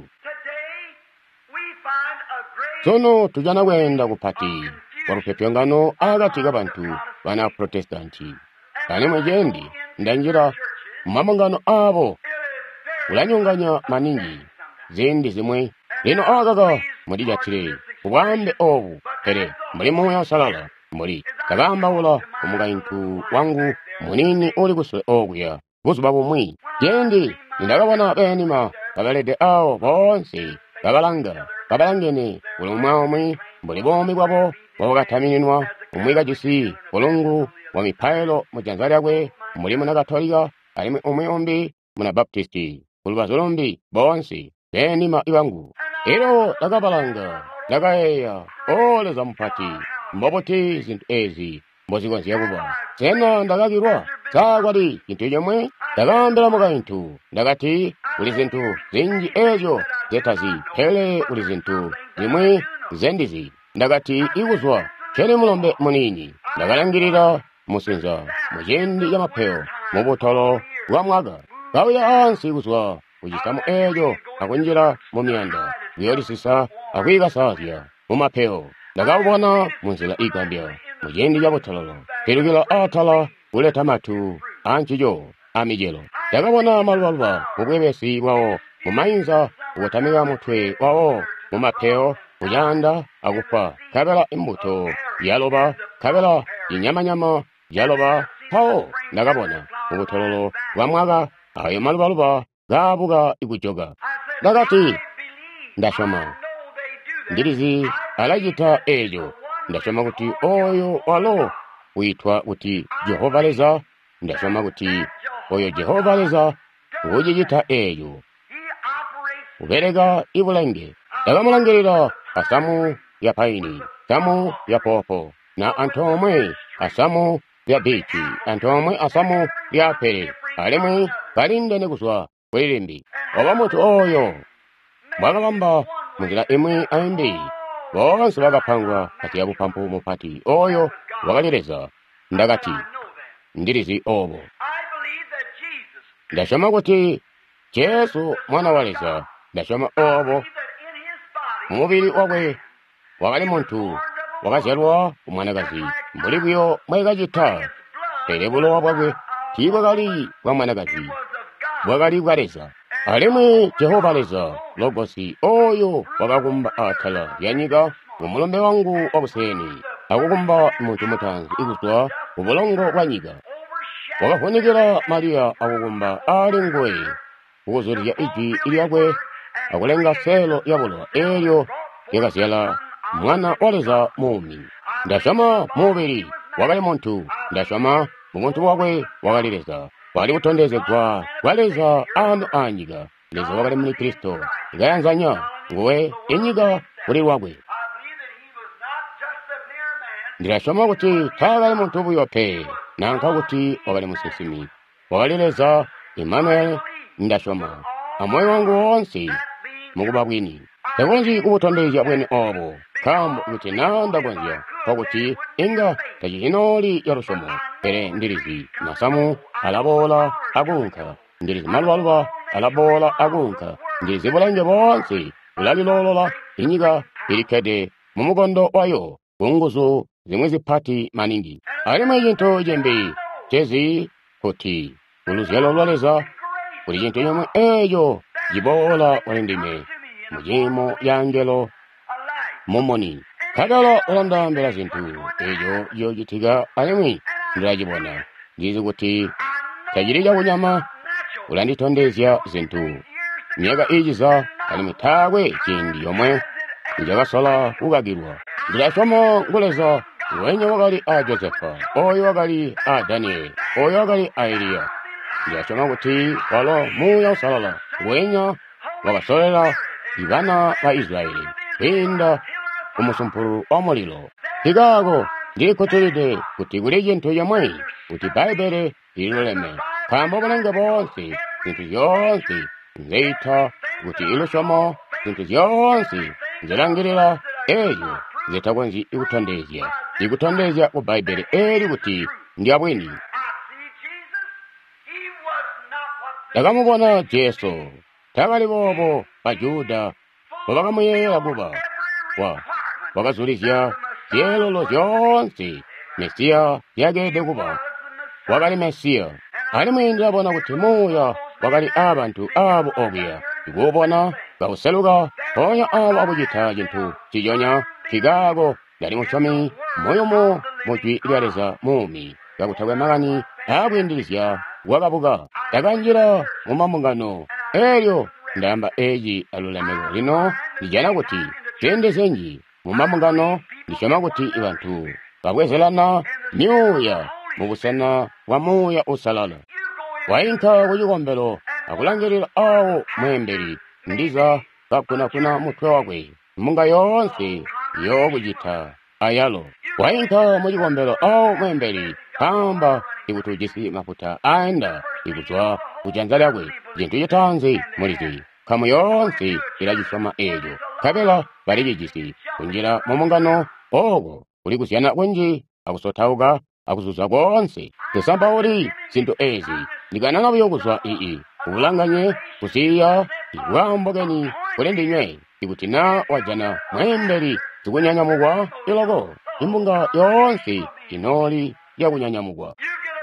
S1: sono tujana wenda kupati warupepyangano agati gabantu bana protestanti kane mwejendi ndanjira mamangano abo ulanyonganya maningi zindi zimwe lino agaga muri jatire ubambe obu pere muri moya salala muri kagamba ula umugaintu wangu munini uli guswe oguya gusuba bumwi jendi ndagabona benima babalede awo bonse babalanga babalangene ulumwa mwi muri bombi gwabo bogataminwa umwiga jusi ulungu wa mipaelo mujanzaria gwe muri muna gatolika alime umwombi muna baptisti ulubazolombi bonsi benima iwangu ero lagabalanga lagaeya ole za mpati mboboti zintu ezi mbozigonzi yakuba sena ndagagirwa sagwadi kintu yomwe ndagambira mugaintu ndagati uli zintu zinji ezo zetazi hele uli zintu zimwe zendizi ndagati iguzwa kene mulombe munini ndagalangirira musinza mujendi ya mapeo mubutolo wa mwaga gawya ansi iguzwa kujitamu ejo akunjira mu myanda wiyolisisa akwiga sazya mu mapeo ndagabona munzira igambya mujendi ya butololo pirugila atala uleta matu anchijo amijelo ndagabona malubalwa mubwebesi wawo mumayinza ubutamiga mutwe wawo mu mapeo kuyanda agufa kabela imbuto yaloba kabela inyamanyama yaloba pao ndagabona ubutololo bwamwaga ayo malubaluba gabuga igujoga ndagati ndashoma ndirizi alajita ejo ndashoma kuti oyo walo uitwa kuti Jehova leza ndashoma kuti oyo Jehova leza ujijita ejo uberega ibulenge ndagamulangirira asamu ya paini samu ya popo na antomwe asamu lya bichi anthu omwe asamu lyaphere alemwe kalinde ne kuswa kwelembi oba munthu oyo mwakalamba munjira imwe ayimbi bonse bakaphangwa kati ya buphampu mupati oyo wakalireza ndakati ndirizi obo ndashoma kuti Yesu mwana waleza ndashoma obo mumubiri wakwe wakali munthu wakazalwa umwanakazi mbuli bwiyo mwayikachitha tere bulowa bwakwe tibwakali bwa mwanakazi bwakali bwaleza alemwe Jehova leza logosi oyo wakakumba athala yanyika mumulombe wangu wakuseni akukumba munthu mutanzi ikuswa ubulongo bwa nyika wakafunikira Mariya akukumba ali ngwe ukuzulira iji ili yakwe akulenga selo yabulo eyo yakazala mwana waleza mumi ndashoma mubiri wakali munthu ndashoma mumuntu wakwe wakalileza wali kutondezedwa waleza anu anyika leza wakali muli Kristo ikayanzanya nguwe inyika kuli wakwe ndilashoma kuti takali munthu buyope nanka kuti wakali musisimi wakalileza Emmanuel ndashoma amoyo wangu wonse mukuba bwini takonzi kubutondeza bwene obo kambo kuti nandakwanzya pakuti inga tachihinoli yalushomo pere ndirizi nasamu alabola akunka ndirizi malubaluba alabola akunka ndirizi bulenge bonse bulalilolola inyika ilikede mumugondo wayo kunguzu zimwe ziphati maningi alimwe chintu jembi chezi kuti uluzyalo lwaleza kuli chintu yomwe eyo jibola walindime mujimo yangelo momoni kadalo olandambira zinthu eyo yojitika alimwe ndilajibona ndizi kuti tajirija kunyama ulanditondezya zinthu myaka ijiza alimwe thakwe chindi yomwe njakasola kukagirwa ndilashoma nguleza wenye wakali a Josefa oyo wakali a Daniel oyo wakali a Eliya ndilashoma kuti walo muya usalala wenya wakasolera ibana ba Israeli pinda umusumpuru omulilo ikako ndikutulide kuti kuli chintu yomwe kuti Baibele iluleme kambo bulenge bonse zinthu zonse nzeitha kuti ilushomo zinthu zonse nzilangirira eyo zitakwenzi ikutondezya ikutondezya ku Baibele eli kuti ndi abwini takamubona Yesu takali bobo Bajuda babakamuyera buba wa wakazulizya yelolo zonse Mesiya yagede kuba wakali Mesiya ali mwindi abona kuti muya wakali abantu abo obuya ikubona gakuseluka onya abo abujita chintu chijonya chigago dali muchomi moyomo mujwi lyaleza mumi gakuthabwa magani abwindirizya wakabuga takanjira mumamungano elyo ndamba eji alulemeko lino lijana kuti tende zenji mumamungano lishoma kuti ibantu babwezelana myuya mubusana wa muya usalala wainka kujikombelo akulangirira awo mwemberi ndiza kakunakuna mutwe wakwe munga yonse yokujita ayalo wainka mujikombelo awo mwemberi kamba ikutujisi mafuta aenda ikuzwa kujanzala kwe jintu jitanze mulizi kamu yonse ilajisoma ejo kabela balijijisi kunjira mumungano ogo uli kusyana kwenji akusotauga akuzuza konse kusamba uli zintu ezi ndikanana buyokuzwa ii ulanganye kusiya iwambogeni kulendinywe ikutina wajana mwemberi zikunyanyamugwa iloko imbunga yonse inoli yakunyanyamugwa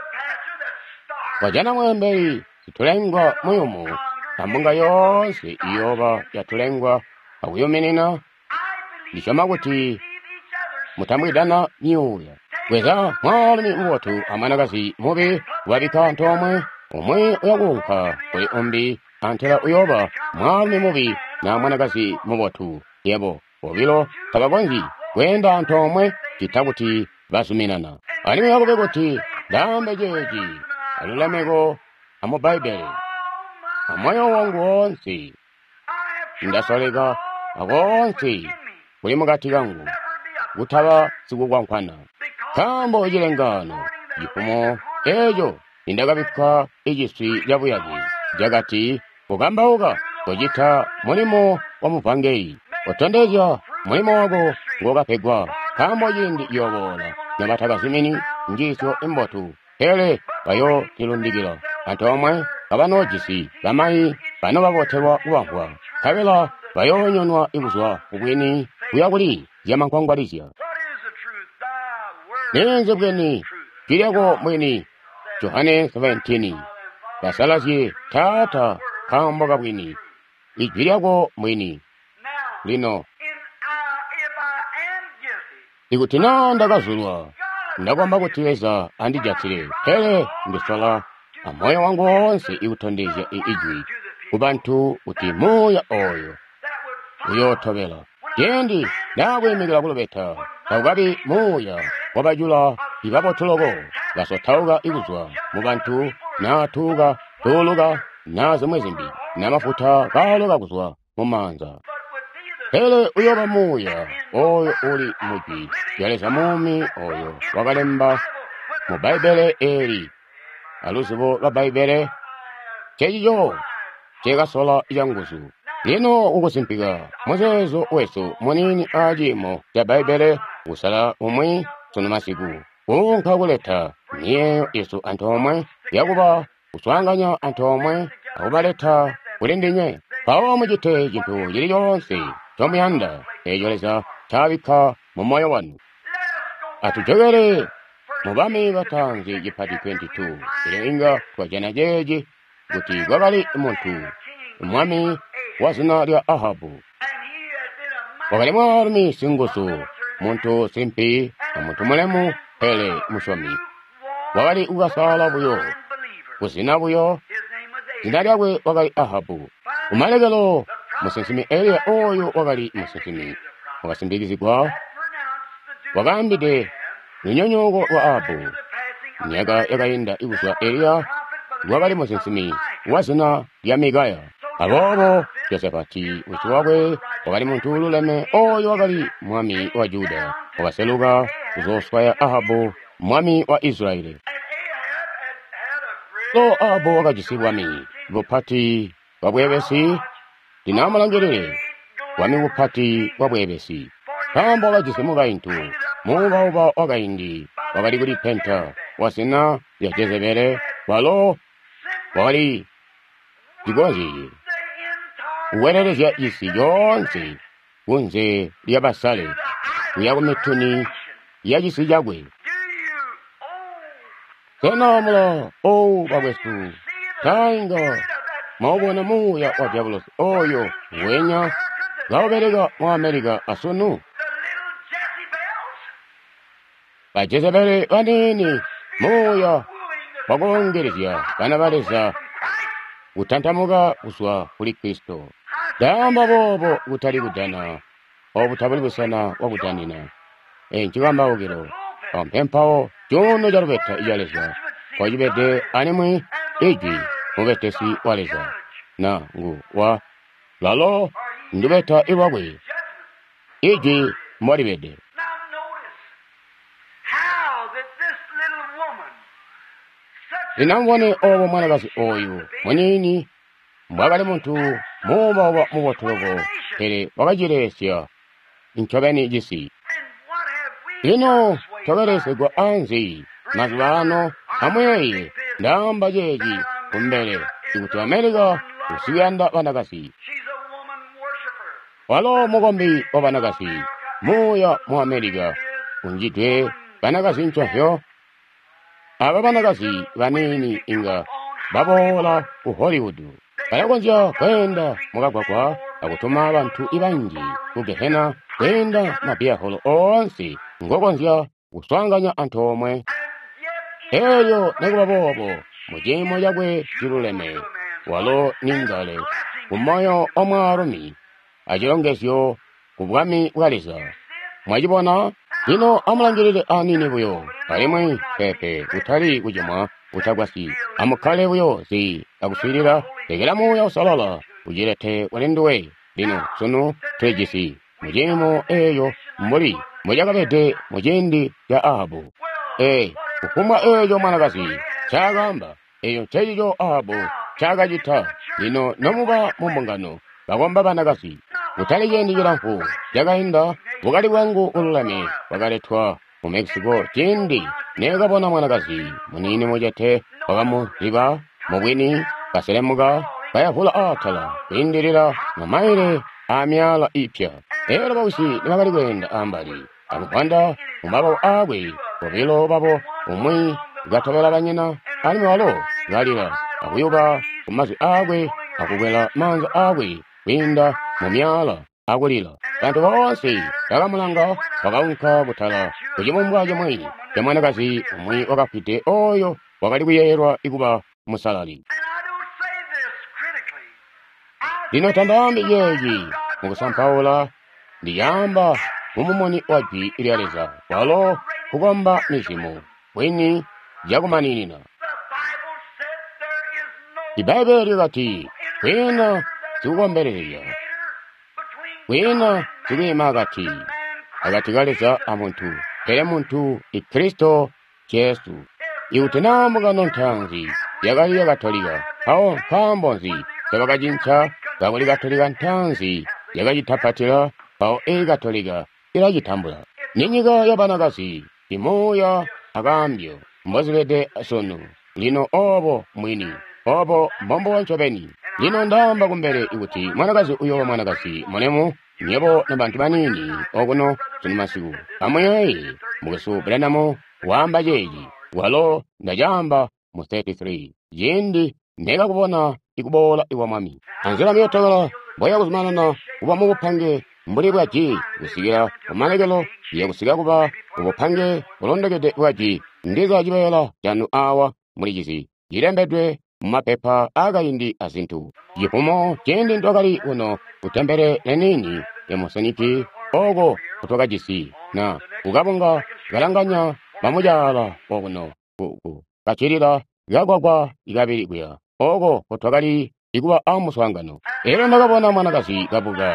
S1: wajana mwemberi zitulengwa muyumu ambunga yonse iyoba yatulengwa akuyomenena lishoma kuti mutambwidana myuya kweza mwalimi mbotu amanakazi mubi wabika ntomwe omwe uyakunka kuli umbi antela uyoba mwalimi mubi na mwanakazi mubotu yebo obilo tabagonzi kwenda ntomwe kitakuti basuminana alimu yakube kuti dambe jeji alulameko amu Baibele amoyo wangu wonse ndasoleka akonse kuli mukati kangu kutaba sikukwankwana kambo chilengano gifumo ekyo indagabika ekiswi lya buyagi jagati kugambawuga ogita mulimo wa muvangeri otondezya mulimo wago ng'ogapegwa kambo yindi yobola nabatagazimini njisyo imbotu hele bayo tilundigira antomwe abanogisi bamayi bano babotelwa uwangwa kabela bayonyonwa ibuzwa ubwini buyaguli yamankwangwalizya nenze bweni kiryago mweni Yohane seventeen basalasye tata kamboga bwini ikiryago mweni lino ikutina ndakazulwa ndagomba kutileza andijatire hele ndisala amoyo wangu wonse ikutondezya ijwi kubantu uti moya oyo uyotobela yendi nakwemekela kulobeta taugabi moya wabajula ibabotulogo gasotauga ikuzwa mubantu natuga tuluga naze mwezimbi namafuta galoga kuzwa mumanza hele uyoba moya oyo uli mujwi yaleza mumi oyo wakalemba mu baibele eri aluzibo lwa baibele chejijo chegasola ijanguzu lino ukusimpiga muzezo wesu munini ajimo ya baibele usala umwi sono masiku unka kuleta niyeyo yesu antomwe yakuba uswanganya antomwe akubaleta kulindinye pawo mujite jintu yili yonse tomuyanda eyoleza tabika mu moyo wanu atujogere mubami batanzi gipati twenty-two irenga kwa jana jeji guti gwabali muntu umwami wazina lya Ahabu wakali mwarumi singusu muntu simpi na muntu mulemu hele mushomi wakali ugasala buyo kusina buyo zina lyagwe wakali Ahabu umalegelo musensimi elia oyo wakali musensimi wakasimbikizigwa wakambide ninyonyogo wa Ahabu nyaga yakayinda iguswa elia wakali musensimi wazina lya Migaya abobo Josepati uchiwagwe wakali muntu ululeme oyo wakali mwami wa Juda wakaseluga kuzoswa ya Ahabu mwami wa Israeli so Ahabu wakajisibwami bupati wabwebesi dinamalangirire wami bupati wabwebesi kambo wakajisimuga intu muba uba wakayindi wakali kuli penta wasina ya Jezebele walo wakali jigozi uwerelezya isi yonse kunze lyabasale uyakumituni yajisi jagwe senamulo o babwesu tainga maubona muya wa diabolos oyo wenya gaoberega mu Amerika asunu bajezebele banini muya wagongerezya banabaleza utantamuga uswa kuli Kristo damba bobo utali budana obutabuli busana wabudanina enchigamba ogero ompempao jono jarubeta iyaleza kwajibede animwi eji mubetesi waleza na ngu wa lalo ndubeta iwagwe eji mwaribede inamwane obo mwanagazi oyo mwanini mbwagale muntu muba oba mubotulogo hele wakajiresya inchobeni jisi ino toberesegwa anzi mazubano amweye ndamba jeji kumbele ikuti Amerika usiyanda banagasi walo mugombi wa banagasi muya mu Amerika unjitwe banagasi nchohyo aba banagasi banini inga babola ku Hollywood balagonja kwenda mugagwagwa akutuma abantu ibanji kugehena kwenda mabiyaholo onse ngogonja uswanganya antomwe eyo negubabobo mujimo yagwe jiruleme walo ningale umoyo omwarumi ajirongesyo kubwami bwaliza mwajibona ino amulangirire anini buyo alimwe pepe utali ujima utagwasi amukale buyo si agusirira tegera muya usalala ujirete walinduwe lino sunu twejisi mujimo eyo muri mujagabede mujendi ya Ahabu eh kufuma eyo mwanakazi chagamba eyo cheyicho Ahabu chakachita lino nomuka mumbungano bakomba banakazi utaliyendikira mfu jakayinda ukali wangu ululame wakaletwa ku Mexico chindi nekapona mwanakazi munini muchethe wakamulipa mubwini kaselemuka kayahula athala kuyindirira mamaire amyala ipya ero pausi nimakali kwenda ambali akupanda umabo abwe popilo papo umwi gathabela banyina ali mwalo galira akuyuka kumazi abwe akukwela manza abwe kwinda mumyala akulira bantu bonse bakamulanga bakaunka butala kucimumbwajo mwi yamwanakazi umwi wakafite oyo wakali kuyerwa ikuba musalali lino tandambi yeyi mukusampaula ndiyamba mumumoni waji ilyaleza walo kukomba mizimu bweni jakumaninina ibaibeli likati kwina sikukombererya kwina sikuyima akati akati kaleza amuntu pele muntu ikristo Yesu iutenambukano nthanzi yakali yakatolika awo mphambozi tabakajincha kakuli katolika nthanzi yakachithaphatira awo eli katolika ilachithambula ninyika yabanakazi imoya akambyo mbozilete sono lino obo mwini obo mbombo wancopeni lino ndamba kumbere ikuti mwanakazi uyo mwanakazi monemu nyebo na bantu banini okuno tuni masiku amweyi mukisupiranamo wamba jeji walo ndajamba mu thirty-three jindi ndeka kupona ikubola iwa mwami anzira myotola boya kuzimanana kuba mukupange mbuli bwaji kusikira umanekelo iya kusikira kuba ubupange ulondekede bwaji ndiza jibela janu awa mulijizi yilembedwe mumapepa agayindi azintu yipumo jindi ndokali uno utembere nenini emusaniki ogo kutoka jisi na ukabunga galanganya mamujala okuno kuku kachirira gagwagwa igabirikuya ogo kutokali ikuba amuswangano ero ndakabona mwanakazi kabuga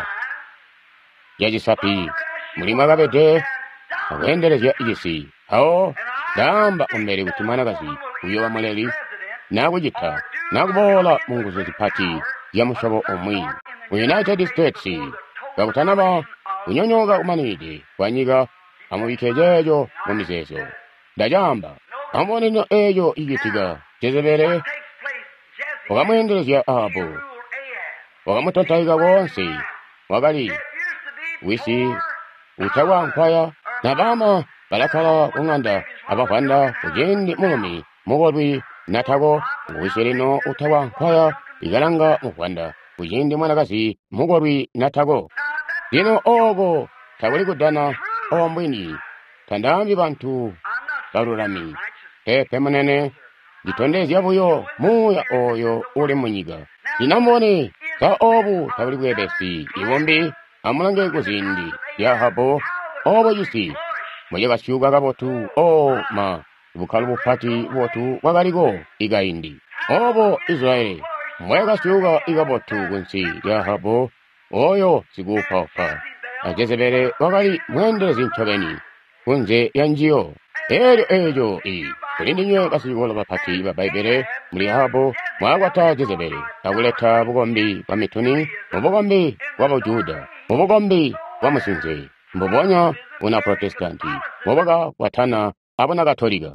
S1: yajisapi mulima kabete akuendelezya ijisi awo damba umbere kuti mwanakazi uyo wa muleli nakujitha nakubola munguzo zipati ya mushobo omwi mu United States kakutanaba kunyonyoka kumanide kwanyika amubikejejo mu mizezo ndajamba amonino eyo igitiga Jezebeli wakamwendelezya Ahabu wakamutonthaika wonse wakali wisi utawa nkwaya nabama balakhala kung'anda abafanda kujendi mulumi mukolwi natako nguwise lino utawa nkwaya ikalanga mufanda kujendi mwanakazi mukolwi natako lino ogo takuli kudana owambwini tandambi bantu balulami pepe munene nditondezya buyo muya oyo uli munyiga linambone ka obu takuli kwebesi iwombi amulange kuzindi Yahabu obo yisi moja kasyuga kabotu o ma bukhalu bupati botu wakaliko igayindi obo Israeli moja kasyuga igabotu kunsi Yahabu oyo sikupapa Jezebeli wakali mwendelezi nchoveni kunze yanjiyo eryo ejo i kulindinye kasikola bapati ba Baibele muli Yahabu mwakwata Jezebeli takuleta bugombi kwa mituni mubugombi kwa Bajuda mubugombi kwa musinze mbubonya una protestanti mubaga watana abona katolika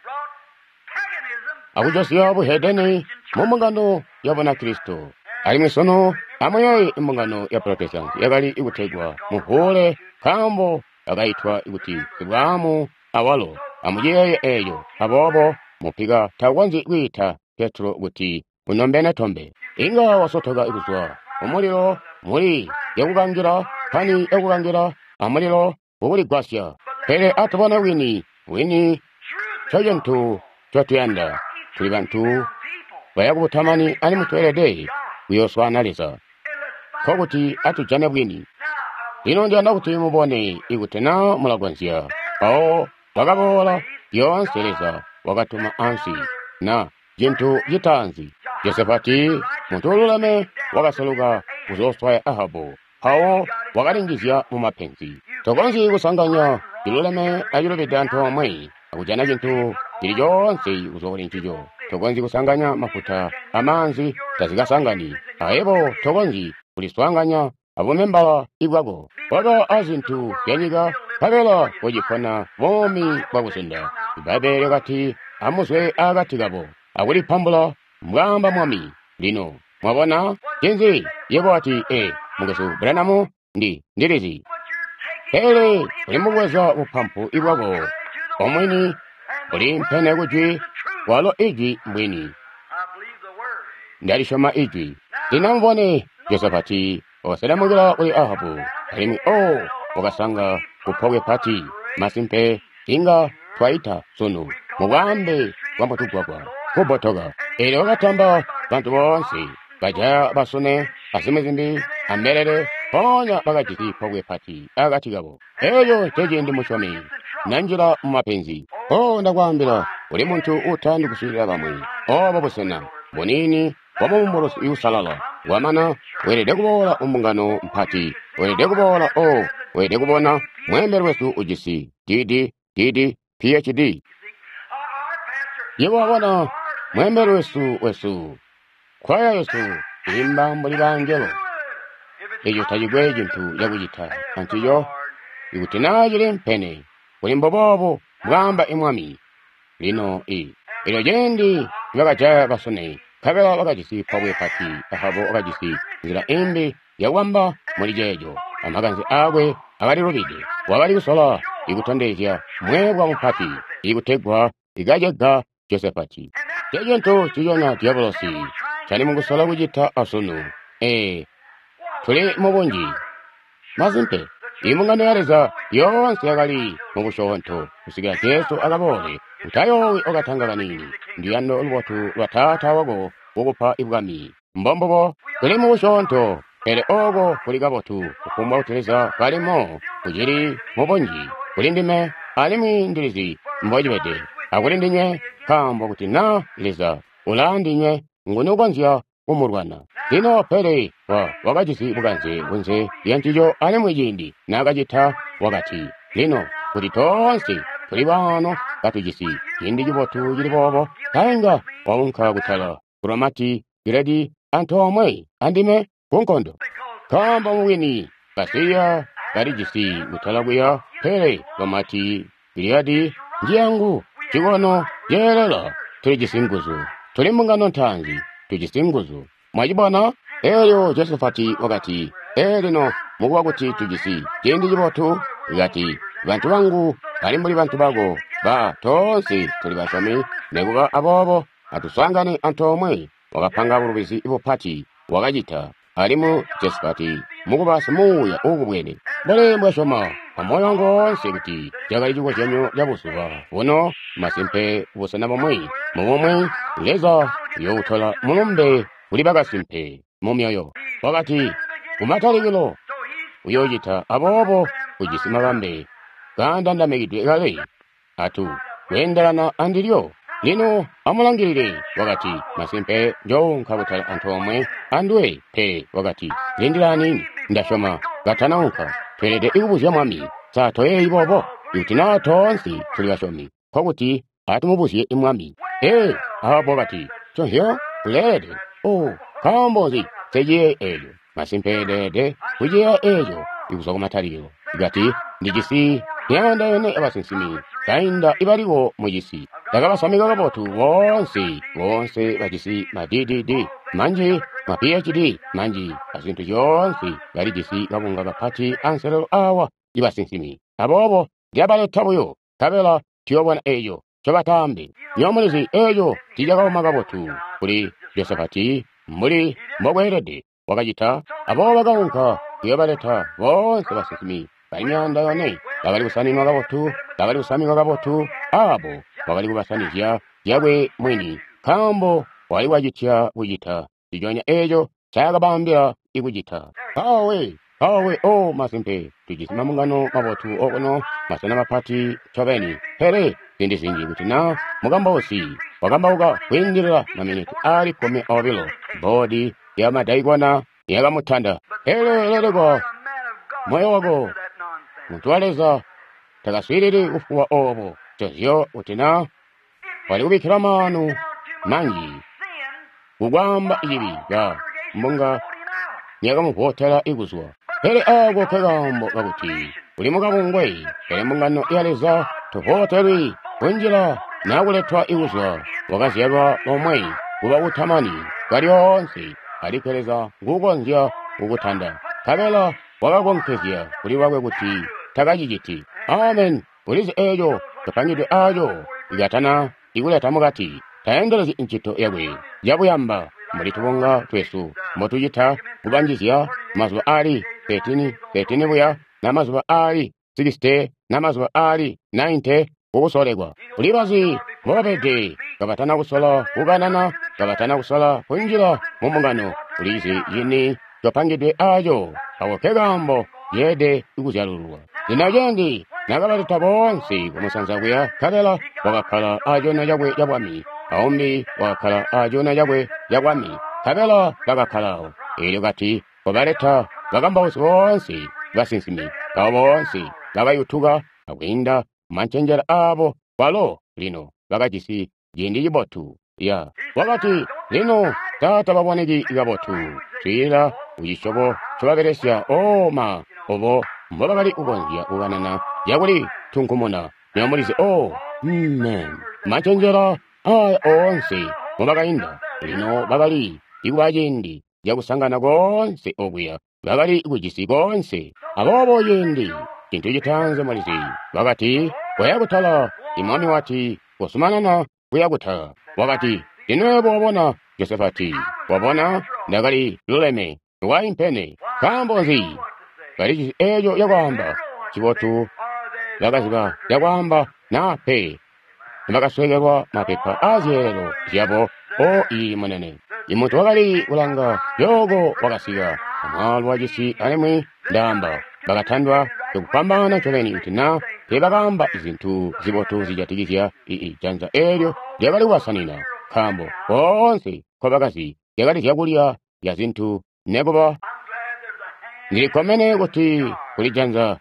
S1: akujosiya buhedeni mumungano yabona Kristo ali misono amoyo imbungano ya protestanti yakali ikutegwa muhole kambo yakayitwa ikuti ibwamu awalo amujeye eyo abobo mupiga tagwanzi wita Petro guti unombene tombe inga wasotoga ikuzwa umuliro muri yakugangira pani yakugangira amuliro ubuli gwasya pele atubona wini wini chojentu chotuyanda tuli bantu bayakubutamani ali mutwelede uyoswanaliza kokuti atujane bwini lino njanda kuti mubone ikutena mulagwanzya awo wakabola yonseleza wakatuma ansi na jintu jitanzi Josepati muntu olulame wakasaluka kuzoswaya Ahabu awo wakalingizya mumapenzi tokonzi kusanganya ilulame ajulubidde antu omwe akujana jintu tiri jonse uzokole nchicho tokonzi kusanganya mafuta amanzi tazigasangani aebo tokonzi kuliswanganya abomemba igwako baba azintu yanyiga kabela kojifana bomi bagusenda ibabere gati amuswe agati gabo aguli pambula mwamba mwami lino mwabona jenzi yego ati e mugesu branamu ndi ndirezi hele uli mugweza upampu igwako omwini uli mpene gujwi walo ijwi mwini ndalishoma ijwi linamvone Josafati oselamugira uli ahabu alimi o wakasanga kupoge pati masimpe inga twaita sunu mugambe wambatugwagwa kubotoga ele wakatamba bantu bonse baja basune asimezimbi amerere ponya bagajiti poge pati agatigabo eyo teje ndi mushomi nanjira mumapenzi o ndagwambira uli muntu utandi kusirira bamwe o babusena bonini wamumuros yusalala wamana werede kubola umungano mpati werede kubola o werede kubona mwembere wesu ujisi dd dd phd yewa wana mwembere wesu wesu kwaya yesu imba mbuli bangelo ejo tajigwe jintu yagujita antiyo yutinajire mpene uli mbobobo mwamba imwami lino i ilo jendi wagaja basone kabela wakajisi pabwe pati ahabo wakajisi nzira imbi yawamba muri jejo amaganzi agwe abari rubide wabari gusola igutondezya mwebwa mupati igutegwa igajega Josepati jejento tiyona diabolosi cyane mu gusola gujita asunu eh tuli mubunji mazimpe imungano yareza yonse yagali mu bushonto usigira Yesu agabole utayo ogatanga banini ndiyano ulwotu watata wago wogupa ibwami mbombobo tuli mu bushonto ele ogo kuli gabotu ukumba utereza kalimo kujiri mubunji kulindime alimi ndirizi mbojibede agulindinye kambo kutina ileza ulandinye ngono gwanzya umurwana dino pere wa wagajisi buganze bunze yantijo alimwe jindi nagajita wagati lino kuri tonse kuri bano katujisi yindi jibotu jiribobo tainga wawunka gutala kuramati giredi antomwe andime kunkondo kamba mwini kasiya karijisi gutalaguya pere wamati giredi njiangu chigono yelela tulijisinguzu tulimungano ntanzi tujisinguzu mwajibana eyo Josafati wakati elino muguwa guti tujisi jendi jibotu gati bantu bangu kali muri bantu bago ba tonsi tuli basomi neguba abobo atusangane antomwe wakapanga burubisi ibo pati wakajita alimu Josafati muguba samuya ububwene bale mwashoma pamoyo ngonse kuti jagali jiko chenyo jabusuba uno masimpe busana bomwe momwe leza yo utola mulumbe uli bagasimpe mumyoyo wakati umataligilo uyojita abobo ujisima bambe ganda ndamegidwe gale atu wendelana andiryo lino amulangirire wakati masimpe njo nkabutala antomwe andwe pe wakati lindirani ndashoma gatanauka twelede ikubuzya mwami satoye ibobo yutina tonsi tuli bashomi koguti atumubuzye imwami eh abo bati chohyo lede oh kambozi seje ejo masimpe dede kuje ejo ikusoka mataliro gati ndigisi yanda yone abasinsimi kainda ibariwo mujisi daga basamiga gabotu wonse wonse bajisi ma D D D manji ma P H D manji asintu yonse gari jisi gabunga gapati anselo awa ibasinsimi abobo diabale tabuyo kabela tiyobona ejo chobatambe nyomulezi ejo tijaga magabotu kuri Josafati muri mogwerede wakajita abobo bagawunka tiyobaleta wonse basinsimi banyanda yone babali busani magabotu babali busani magabotu abo babali bubasanizya yawe mwini kambo wali wajitya wujita tijonya ejo chaga bambira igujita awe awe o masimpe tujisima mungano mabotu okono masana mapati choveni here tindi singi gutina mugamba osi wagamba uga kwinjirira na minute ali kome obilo body ya madaigwana yaga mutanda here here go moyo wago mutwaleza tagasiriri ufuwa obo tezyo utina pali kubikira mano manji kugwamba ibi ya mbonga nyakamuvotera ikuzwa pere ago kegambo kakuti uli mukakungwe pere mbungano iyaleza tuvoterwi kunjira nakuletwa ikuzwa wakaziyalwa omwe kuba kutamani kalyonse alikeleza ngukonzya ukutanda kabela wakakonkezya kuli wakwe kuti takachiciti amen ulizi eyo tupangidwe ayo igatana ikuleta mukati tayendelezi ncito yakwe yakuyamba mulitubonga twesu motuyita kubanjizya mazuba ali thelathini thelathini buya na mazuba ali sixty na mazuba ali ninety kukusolekwa ulibazi bopete kabatana kusola kuganana kabatana kusola kunjira mumungano ulizi yini tupangidwe ayo awo kegambo yede ikuzyalulwa zinajengi nakabaleta bonse kumusanza kuya kabela wakakhala ajo na yabwe yabwami aombi wakakhala ajo na yabwe yabwami kabela kakakhalao ilyo kati kubaleta bakamba bose bonse basinsimi kabo bonse bakayutuka akwinda manchenjera abo kwalo lino bakachisi yindi yibotu ya wakati lino tata baboneki igabotu twila uyishobo chobaberesya oma obo mboba bali ukonzya uganana yakuli tunkumona nyamulize o amen manchenjera aya onse mubakainda lino babali ikubajendi yakusangana konse okuya bakali ikujisi konse abobo yendi kintu gitanze malizi bakati wayakutala imwami wati kusumanana kuyakutala wakati inwebo wabona Josefati wabona ndakali luleme waimpene kambonzi kali ejo yakwamba chibotu lakaziba yakwamba nape mbakaswegerwa mapepa azyelelo zyabo o iyi manene imuntu wakali ulanga yogo wakasiga amwalu wajisi anemwe ndamba bakatandwa tukupambana choveni utina tebagamba izintu zibotu zijatigizya ii janza elyo lyakali wasanina kambo bonse kobakazi yakali zyakulya ya zintu negoba nilikomene kuti kuli janza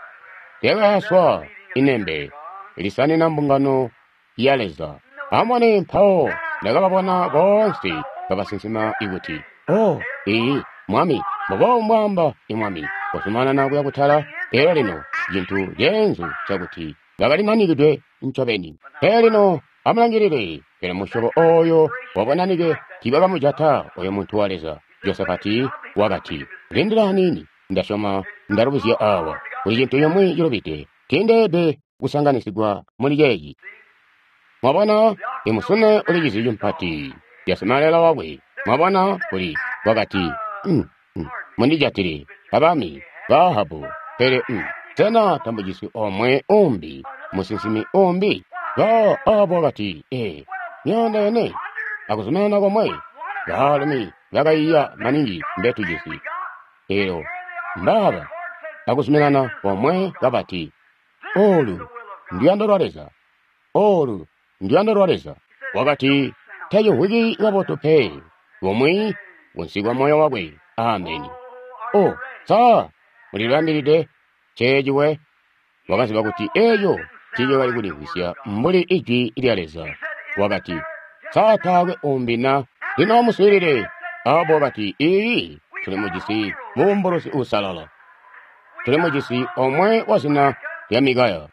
S1: yakaswa inembe lisani na mbungano yaleza amwane mpao nakababona bonse babasinsima ikuti oh iyi mwami mubo mwamba imwami kusumana naku yakutala era lino zintu yenzu chakuti bakalimanikidwe nchoveni era lino amulangirire kene mushobo oyo wabonanike kibaba mujata oyo muntu waleza Josefati wakati lindira nini ndashoma ndarubuzya awa kuli zintu yomwe yirobite tindebe kusanganisigwa muri yeyi mwabona imusune uligizi yumpati yasimalela wawe mwabona kuli wakati mm, mm, munijatiri abami bahabu pere mm, tena tambujisi omwe umbi musinsimi umbi ba abo wakati eh nyanda yene akusumena komwe galumi bagaiya maningi mbetujisi ero mbaba akusumenana komwe gabati olu ndiandorwareza olu ndiandorwareza wakati tayo wigi gaboto pe komwe wonsigwa moyo wakwe ameni o sa mulirambiride chejiwe wakati bakuti eyo tiyo wali kuliwisya mbuli iji ilyaleza wakati satawe ombina lino musirire abo wakati ii tulimujisi mumborosi usalala tulimujisi omwe wasina ya migaya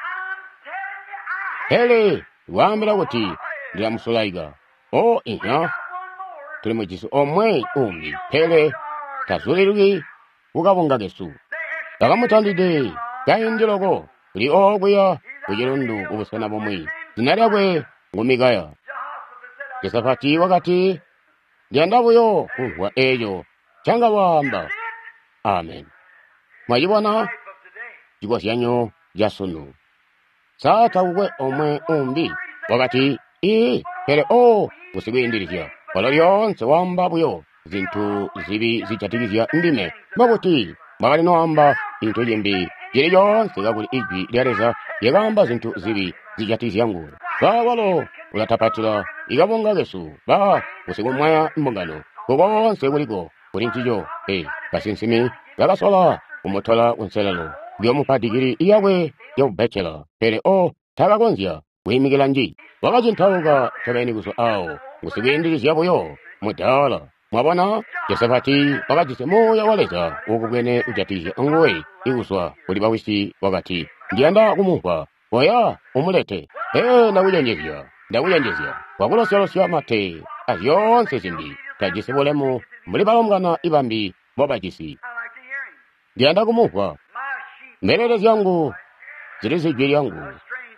S1: hele wambira kuti ndiyamusulaiga o inya tulimujisi omwe umbi hele tazulirwi ukabunga gesu takamutandide kaindilogo kuli ogweya kujirundu ubusana bomwe zinaryagwe ngumigaya Josefati wakati ndiandabuyo kuwa eyo changa wamba amen mwayibona jigosyanyo jasunu sata ukwe omwe umbi wakati ii hele o usigwindirizya wala lyonse wamba buyo zintu zibi zichatigizya ndime babuti bakali noamba into yembi yeri yonse gakuli ijwi lyaleza yegamba zintu zibi zichatigizya ngulu bawalo ulatapatula igabonga gesu ba usigumwaya mbongano kukonse kuliko kuli nchijo eh basinsimi gagasola umutola unselalo byomupadigiri iyawe yobechela pere o tagagonzya wimikilanji wakati nthawiga chapeni kuso awo ngusikuyindirizyapoyo mudala mwabona Yosafati wakati semoya waleza uku kwene uchatije ongowe ikuswa kuli pawisi wakati ndiyanda kumumva waya umulete e ndakuyenjezya ndakuyenjezya wakulosyalusya mate azyonse zimbi tajisibulemu muli palomgana ibambi bobachisi ndiyanda kumumva mbelele zyangu zili zijwi lyangu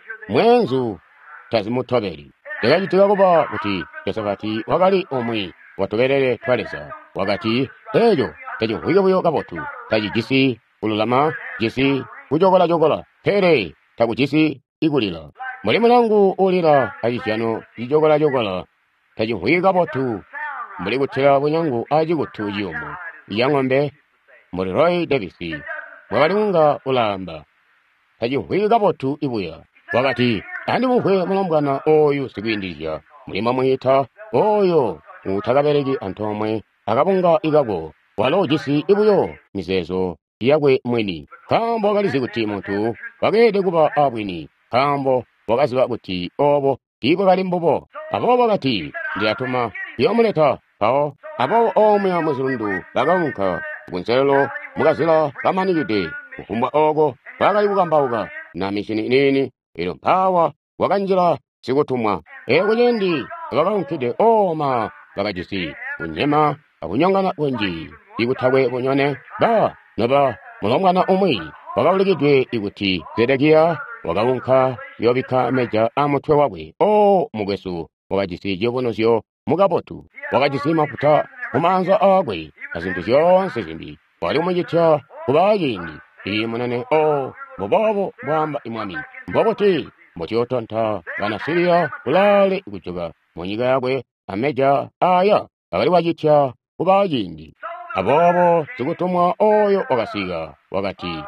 S1: mwenzu tazimutoberi tikachitika kupa kuti Yosafati wakali omwe watobelele twaleza wakati eyo tajinhuyobuyo kapotu taji jisi ululama jisi kujogola jogola here taku jisi ikulila mulimu langu ulila ajisyano jijogola jogola tajinhuyi kapotu muli kuthira bunyangu aji kutu jiyomo iyang'ombe muli Roy Davis mwakaliunga ulamba tajinhuyi kapotu ibuya wakati andi muhwe mulambwana oyu sikuyindirisya mulima mwita oyo utakabereki antomwe akabunga ikago walo jisi ibuyo mizezo iyakwe mweni kambo akalizi kuti munthu wakede kupa abwini kambo wakaziwa kuti obo iko kali mbobo apo wakati ndiyatuma yomuleta pawo apo omwe amuzirundu bakaunka kunselelo mukazila kamanikide kufumbwa oko pakali kukambauka na mishini inini ilo mphawa wakanjira sikutumwa ekujendi wakaunkide oma bakajisi unyema akunyongana wenji ikuthakwe kunyone ba noba mulomwana omwe wakaulikidwe ikuti Zedekiya wakaunka yobika meja amutwe wakwe o mugwesu wakajisi jobonosyo mukapotu wakajisi mafuta kumanza akwe azinthu zonse zimbi wali umujitya kubayindi imunene o bobobo bwamba imwami mboboti mbotiotontha kana Siriya kulale ikuchoka munyika yakwe ameja aya akali wajitya kubayindi abobo sikutumwa oyo wakasiga wakati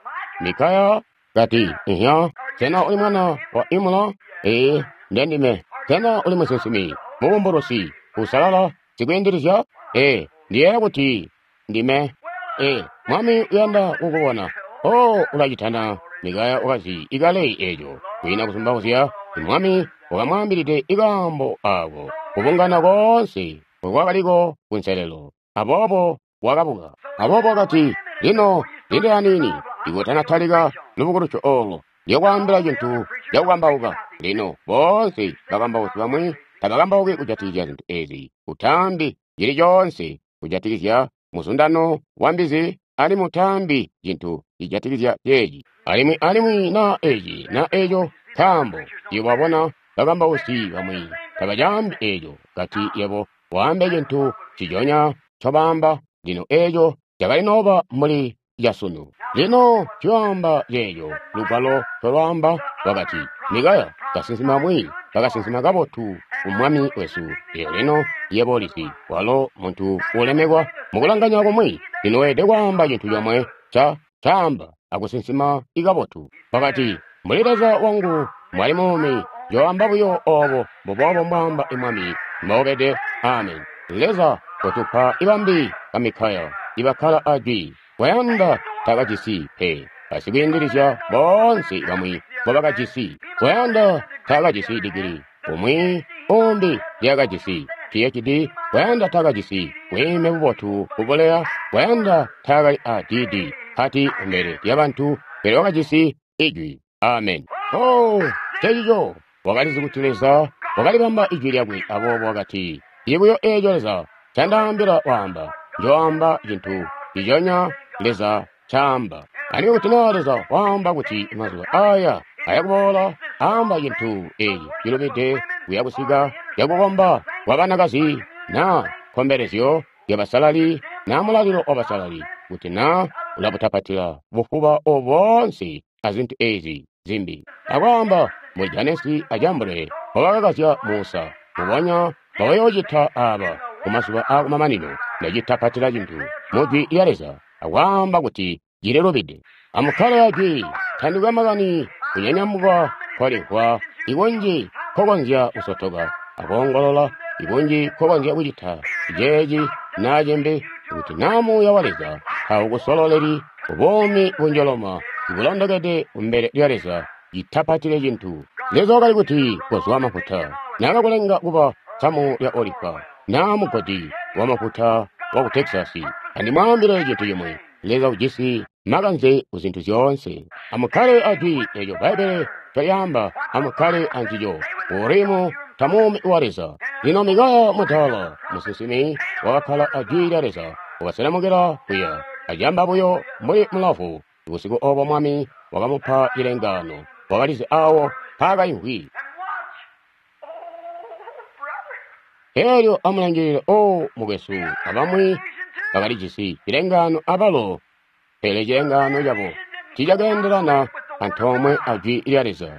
S1: Mikaya kati ihya tena uli mwana wa Imula e ndendime tena uli musesimi mubumborosi kusalala sikuyindirisya e ndiye kuti ndime e mwami uyanda kukubona o ulajitana Mikaya wakasi ikale ejo kuina kusumbakusya imwami wakamwambirite ikambo ako kupungana konse kwakaliko kunselelo abobo wakapuka abobo wakati lino linde anini ikutanathalika lupukutucho olo lyokwambira chinthu lyakukambauka lino bonse bakambausi bamwe tabakambauke kujatikizya zinthu ezi uthambi jili jonse kujatikizya musundano wambizi ali muthambi zinthu ijatikizya yeji alimwi alimwi na eji na ejo thambo iyo wabona bakambausi bamwe tabajambi ejo kati yabo wambe zinthu chijonya chobamba lino ejo jakalinoba muli yasunu lino chiwamba yeyo lugalo tolwamba wakati Mikaya kasinsima mwi kakasinsima kapotu umwami wesu iyo lino yebolisi walo muntu ulemekwa mukulanganya komwe lino ede kwamba chinthu chomwe cha chamba akusinsima ikapotu pakati muliteza wangu mwali mumi yoambabuyo obo bobobo mwamba imwami mbokede amen leza kutupha ibambi kamikaya ibakhala aji wayanda takajisi he asikuyindirisya bonse bamwe bobakajisi wayanda takajisi digiri umwi umbi lyakajisi P H D wayanda takajisi wime bubotu kuboleya wayanda takali a D D hati mbere yabantu pero wakajisi ijwi amen oh tejo wakali zikutileza wakali bamba ijwi lyakwe abobo wakati ibuyo ejoleza chandambira wamba njoamba jintu ijonya leza chamba ani kutinaleza wamba kuti mazuwa aya ayakubola amba jintu eyi yilobede kuyakusiga yakukomba wabanakazi na komberezyo yabasalali na mulaliro obasalali kuti na ulaputapatira bufuba obonse azintu ezi zimbi akwamba mujanesi ajambule obakakasya Musa mubanya babayojita aba kumasuba akumamanino najitapatira jintu mudwi yareza awamba kuti jirelobede amukhala yaji thandikwa magani kunyanyamuka kwalekwa iwonji kokonzya usotoka akongolola iwonji kokonzya kujitha ijeji najembe kuti namu yawaleza haukusololeri ubomi bunjoloma ibulondogede umbere lyaleza jitapatire jintu Nezo kali kuti kozwa mafuta. Nanga kulenga kuba samu ya olipa. Namu kodi wa mafuta wa ku Texas. Andi mwambire jintu yemwe. Leza ujisi maganze uzintu zonse. Amukale adi eyo Bible tayamba amukale anjiyo. Urimo tamumi wareza. Ino migaya mutala musisimi wakala adi yareza. Wasalamugera kuya. Ajamba buyo muri mulafu. Usigo obo mwami wagamupa ilengano. Wagalize awo paga yuhi. Eryo amulangirira o mugesu abamwe bagalijisi ilengano abalo elejengano yabo kijagenderana antomwe aji ilyareza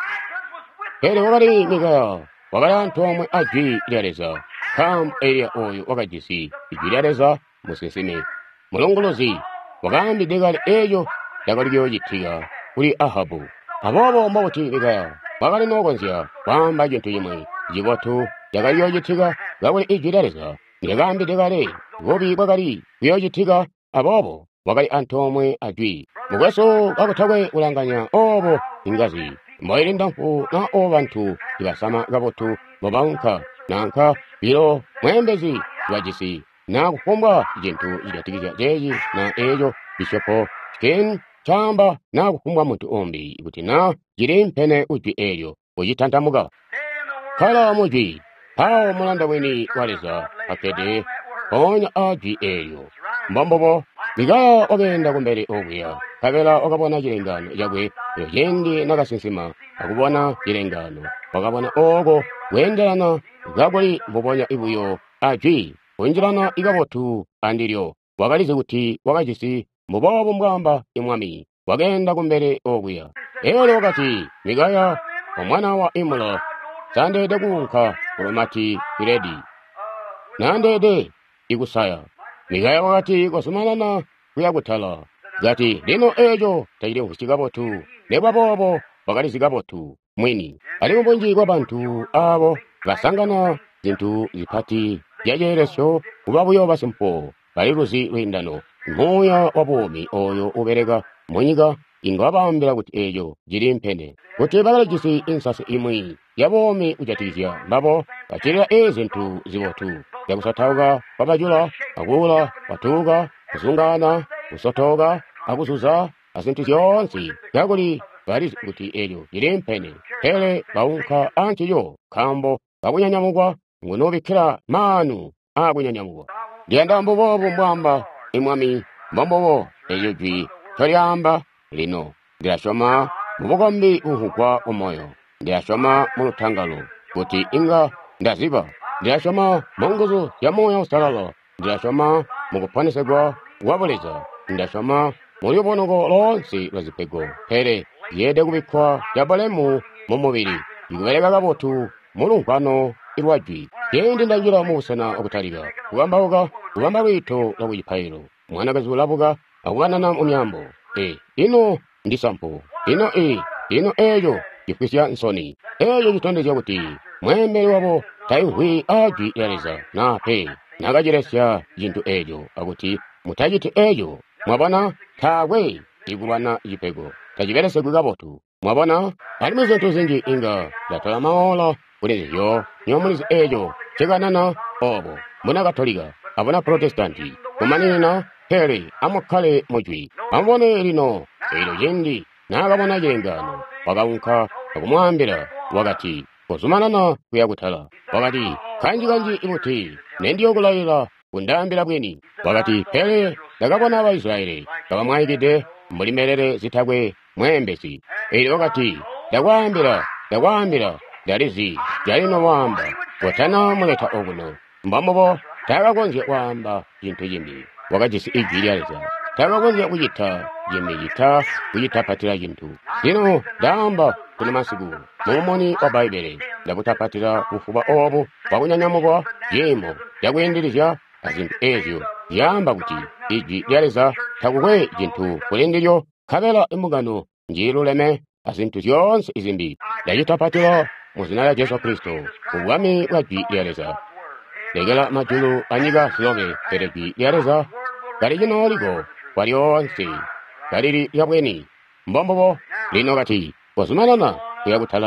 S1: ere wagali migaya wagali antomwe aji ilyareza kam area oyo wagajisi ijilyareza musesime mulongolozi wagambi degali eyo dagalibyo yitiga kuri Ahabu abobo mbawuti migaya wagali nogonzya wamba jintu yimwe jibotu yagali yojitiga gawuli ijilyareza nigambi degale gobi bagali yojitiga abobo wagali antomwe ajwi mugweso gabutagwe ulanganya obo ingazi mwailindamfu na obantu ibasama gabotu bobanka nanka biro mwembezi wajisi na kufumbwa jintu ijatigija jeji na ejo bishopo ken chamba na kufumbwa muntu ombi ibutina jiri mpene ujwi ejo ujitantamuga kala mujwi hao mulanda weni waleza akede onya ajwi ejo mbambobo Migaya ogenda kumbere oguya kabela okabona jirengano yagwe yendi nakasinsima akubona jirengano okabona ogo wendelana gagoli bobonya ibuyo aji wenjelana igabotu andiryo wagalize kuti wagajisi mubobo mbamba imwami wagenda kumbere oguya ero wakati Migaya omwana wa Imula sande degunka urumati iredi nandede igusaya Migaya wakati kosumanana kuyagutala gati lino ejo taire kusigabotu neba bobo bagali sigabotu mwini ali mbonji kwa bantu abo basangana zintu zipati yajeresho ubabuyo basimpo bali ruzi windano moya wabomi oyo uberega munyiga ingabambira kuti ejo jiri mpene kuti bagali jisi insasi imwi yabomi ujatizya babo bakirira ezintu zibotu yakusatauga babajula agula batuga kuzungana kusotoga akuzuza azintu zonsi yaguli bali kuti ejo jiri mpene hele baunka antiyo kambo babunyanyamugwa ngunobikira manu abunyanyamugwa ndiandambo bobo mbamba imwami mbambobo ejo jwi tolyamba lino ndiashoma mubugombi uhukwa omoyo ndiashoma mulutangalo kuti inga ndaziba ndiashoma mongozo ya moyo salalo ndiashoma mukupanisegwa wabuleza ndiashoma muliobonogo lonsi lwazipego hele yede kubikwa yabalemu mumubiri iguberega gabotu mulunkwano irwajwi yendi ndangira musana okutaliga kubambaoga kubamba wito lwabujipayiro mwanagazi ulabuga awanana umyambo e ino ndisampo ino e ino eyo yifisya nsoni eyo jitondezya kuti mwembeli wabo taihui aji yareza na pe nagajiresya jintu ejo akuti mutajiti ejo mwabona tawe igubana jipego tajiberese gugabotu mwabona alimi zintu zingi inga latola maola kuleze yo nyomulizi ejo cheganana obo muna katoliga abona protestanti kumanina hele amukale mujwi ambone lino ero yendi nagabona jengano wagaunka okumwambira wagati kosumanana kuyagutala wagati kanji kanji ibuti nendi okulayira kundambira bweni wagati hele nagabona abaisiraeli kabamwayigide mulimerere zitagwe mwembesi eri wagati dagwambira dagwambira dalizi jalino wamba watana muleta oguno mbamobo tagagonje wamba jintu yimbi wakajisi ijilyaliza tagagonje kuyita yimbi yita kuyita patira jintu dino damba kuna masigu mumoni wa baibele dabutapatira ufuba obu wakunyanyamugwa yemo yagwendirizya azintu ezyo yamba kuti ijilyaliza tagugwe jintu kulindiryo kabela imugano njiruleme azintu zyonse izimbi dayitapatira muzina la Yesu Kristo ubwami bwajilyaliza legela majulu anyiga silobe tereji yareza gari jino ligo warionsi gariri yabweni mbombobo lino gati wazumanana kuyagutala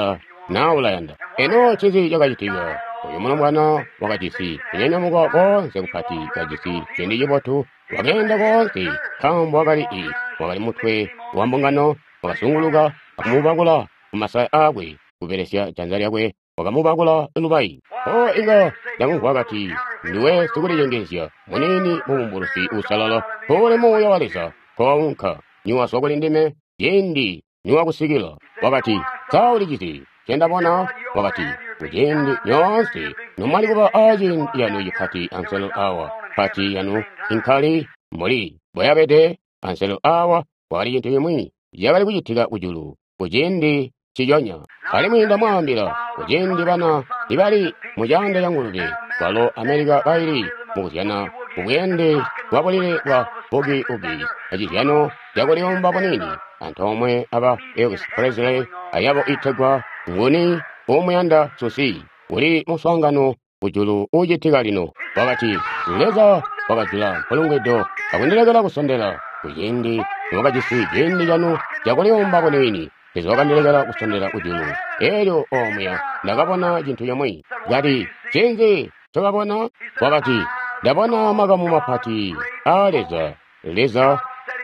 S1: naawulayanda eno chizi yakachitiwa uyu muno mwana wakachisi inyanyamuka konse kuphati kachisi chindi chipotu wakenda konse khambo wakali i wakali mutwe wambungano wakasunguluka akumupakula kumasaya akwe kuperesya chanza lyakwe wakamupakula ilupayi o inga yamunkhu wakati ndiwe sikulichengesya munini mumumbulusi usalala pole moyo walesa konkha niwasokoli ndime yendi niwakusikila wakati saulichisi chendapona wakati kujendi nyonse nomali kupa aji yanu yiphati anselo awa phati yanu inkhali muli bwayapete anselo awa wakali chinthu yemwe yakali kuchithika ujulu kujendi chijonya ali mwinda mwambira kujendi bana ibali mujanda ya nguluve kwalo amerika kaili mukusyana ubwende bwakolire bwa bogi ugi achisyano yakuliomba panini anthu omwe aba Elvis Presley ayabo ithegwa nguni omuyanda susi uli muswangano ujulu ujitika lino wakati leza wakajula mpulungwedo akundilegera kusondera kujendi wakachisi jendi yanu yakuliomba panini izo wakandilegera kusondera ujulu elyo omwe ndakapona chinthu chomwe ngati chenze chokapona wakati ndapona makamu maphati aleza leza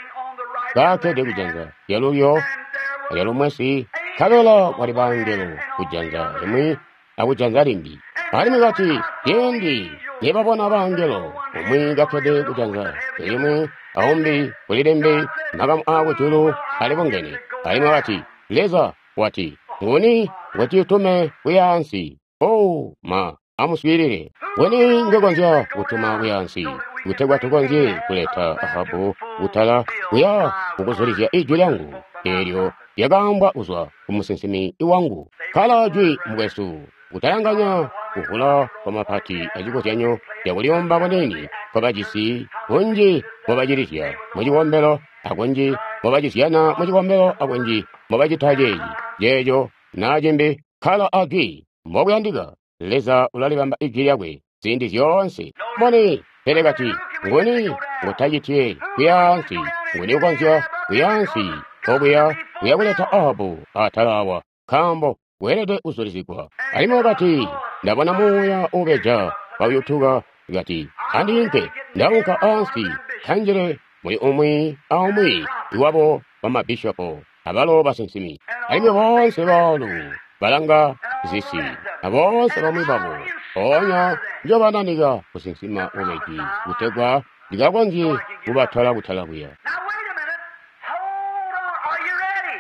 S1: kakede kujanza yaluyo yalumwesi kabela wali bangelo kujanza yemwe akujanza limbi alimi kati yendi yepapona bangelo omwe kakede kujanza yemwe aombi kulilembe makamu ako chulu alipongene alimi kati leza wati nguni wati utume kuyansi o ma amuswirire weni ngegonzya utuma kuyansi utegwa tugonzye kuleta ahabu utala uya ukuzulizya ijwi lyangu elyo yagambwa uzwa kumusensemi iwangu kala jwi mwesu utalanganya kukula kwa maphati ajiko chanyo yakuliomba kwaneni kwa bajisi unji mwabajirisya muchikombelo akunji mwabajisyana muchikombelo akunji mwabajitajeyi yeyo najembe khala agi mwakuyandika leza ulalibamba ijwi lyakwe zindi zyonse moni pelekati nguni ngutachitiye kuyansi nguni ukonzya kuyansi okuya kuyakuleta ahabu atalawa khambo werede uzulizikwa alimo kati ndapona muya ubeja payuthuka ngati andinke ndauka ansi khanjire muli omwe aomwe iwabo pamabishopo abalo basensimi alimo bonse balu balanga zisi abonse bamwe babo onya njobananiga kusensima omeki utegwa ndikakonje kubathala kuthala kuya.
S2: Now wait a minute. Hold on. Are you ready?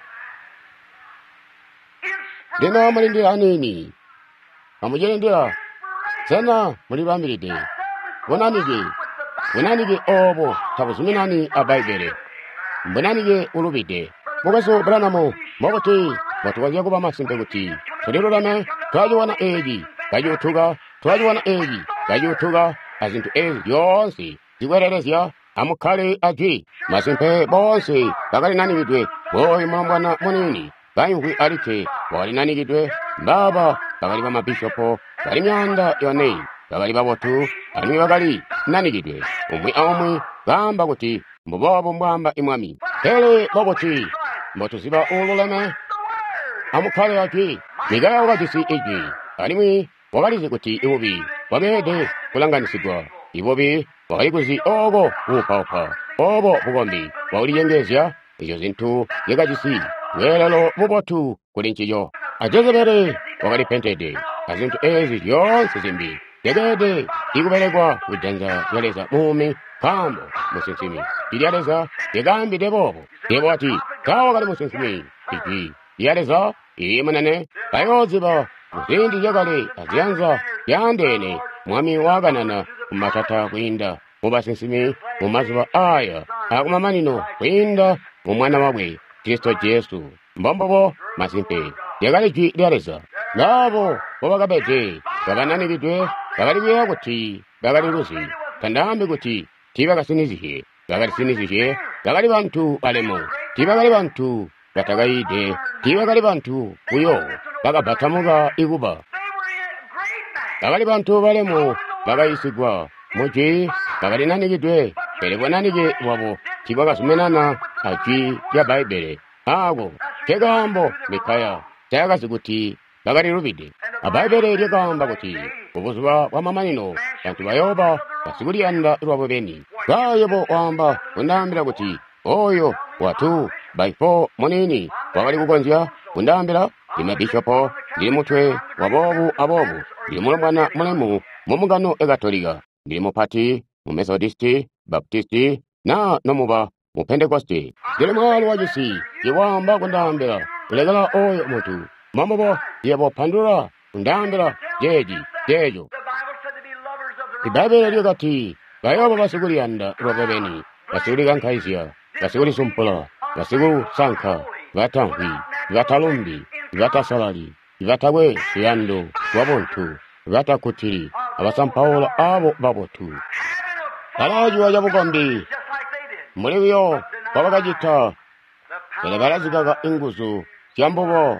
S1: Dena malindira anini amujelendera sana muli bambiride bonanige bonanige obo tabuzuminani abaibere bonanige ulubide mugaso branamo moboti batuwaje kuba masimbe guti tuliro dame twaje wana eji kaje utuga twaje wana eji kaje utuga azintu eji yonsi diwererezya amukale aji masimbe bonsi bakali nani bidwe boy mambana munini bayungwi alike bali nani bidwe baba bakali ba mabishopo bali myanda yone bakali babotu ani bakali nani bidwe umwe amwe gamba guti mbobo mbamba imwami hele boboti mbotu ziba ululeme amukale aji migaya wakajisi eji alimwi wakalize kuti iwobi wabede kulanganisigwa iwobi wakalikuzi obo upaupa obo bugombi wauliyengezya iyo zintu yekajisi welelo mubotu kulinchiyo ajezebere wakalipentede azintu ezi yonse zimbi yegede ikubelegwa kujanza yaleza mumi kambo musinsimi ilyaleza yegambi debobo debo ati kawa kali musinsimi iji yaleza imanane kayoziba muzindi yakale azianza yandene mwami waganana kumatata kwinda mubasinsimi mumazuba aya akumamanino kwinda mumwana wabwe Kristo Jesu mbombobo masimpe yakale jwi lyaleza nabo bobakabete babanani bidwe bakalibiya kuti bakali rusi kandambi kuti tibakasinizihye bakalisinizihye bakali bantu balemo tibakali bantu batagayide tibakali bantu kuyo bakabatamuga iguba bakali bantu balemo bakayisigwa muji bakali nanigidwe pelebwa nanige wabo tibakasumenana aji ya baibele ago kegambo mikaya kyayagazi kuti bagali lubide abaibere lyegamba kuti obuziba bwa mamanino bantu bayoba basiguliyanda lwabwe beni baye bo wamba undambira kuti oyo watu baifo munini wabali kugonzya undambira lima bishopo ndili mutwe wabobu abobu ndili mulomwana mulemu mumugano egatolika ndili mupati mu methodisti baptisti na nomuba mu pentekoste ndili mwalo wajisi iwamba kundambira ulegala oyo mutu mamobo yebo pandura undambira jeji jejo ibabele lyogati bayoba basiguliyanda lwabwe beni basiguli kankaisya basiguli sumpula basigulu sanka batanhwi batalumbi batasalali batagwe yando wabontu batakutiri abasampawula abo babotu alaji waja bugombi muliyo babagajita bale barazigaga inguzu kyambobo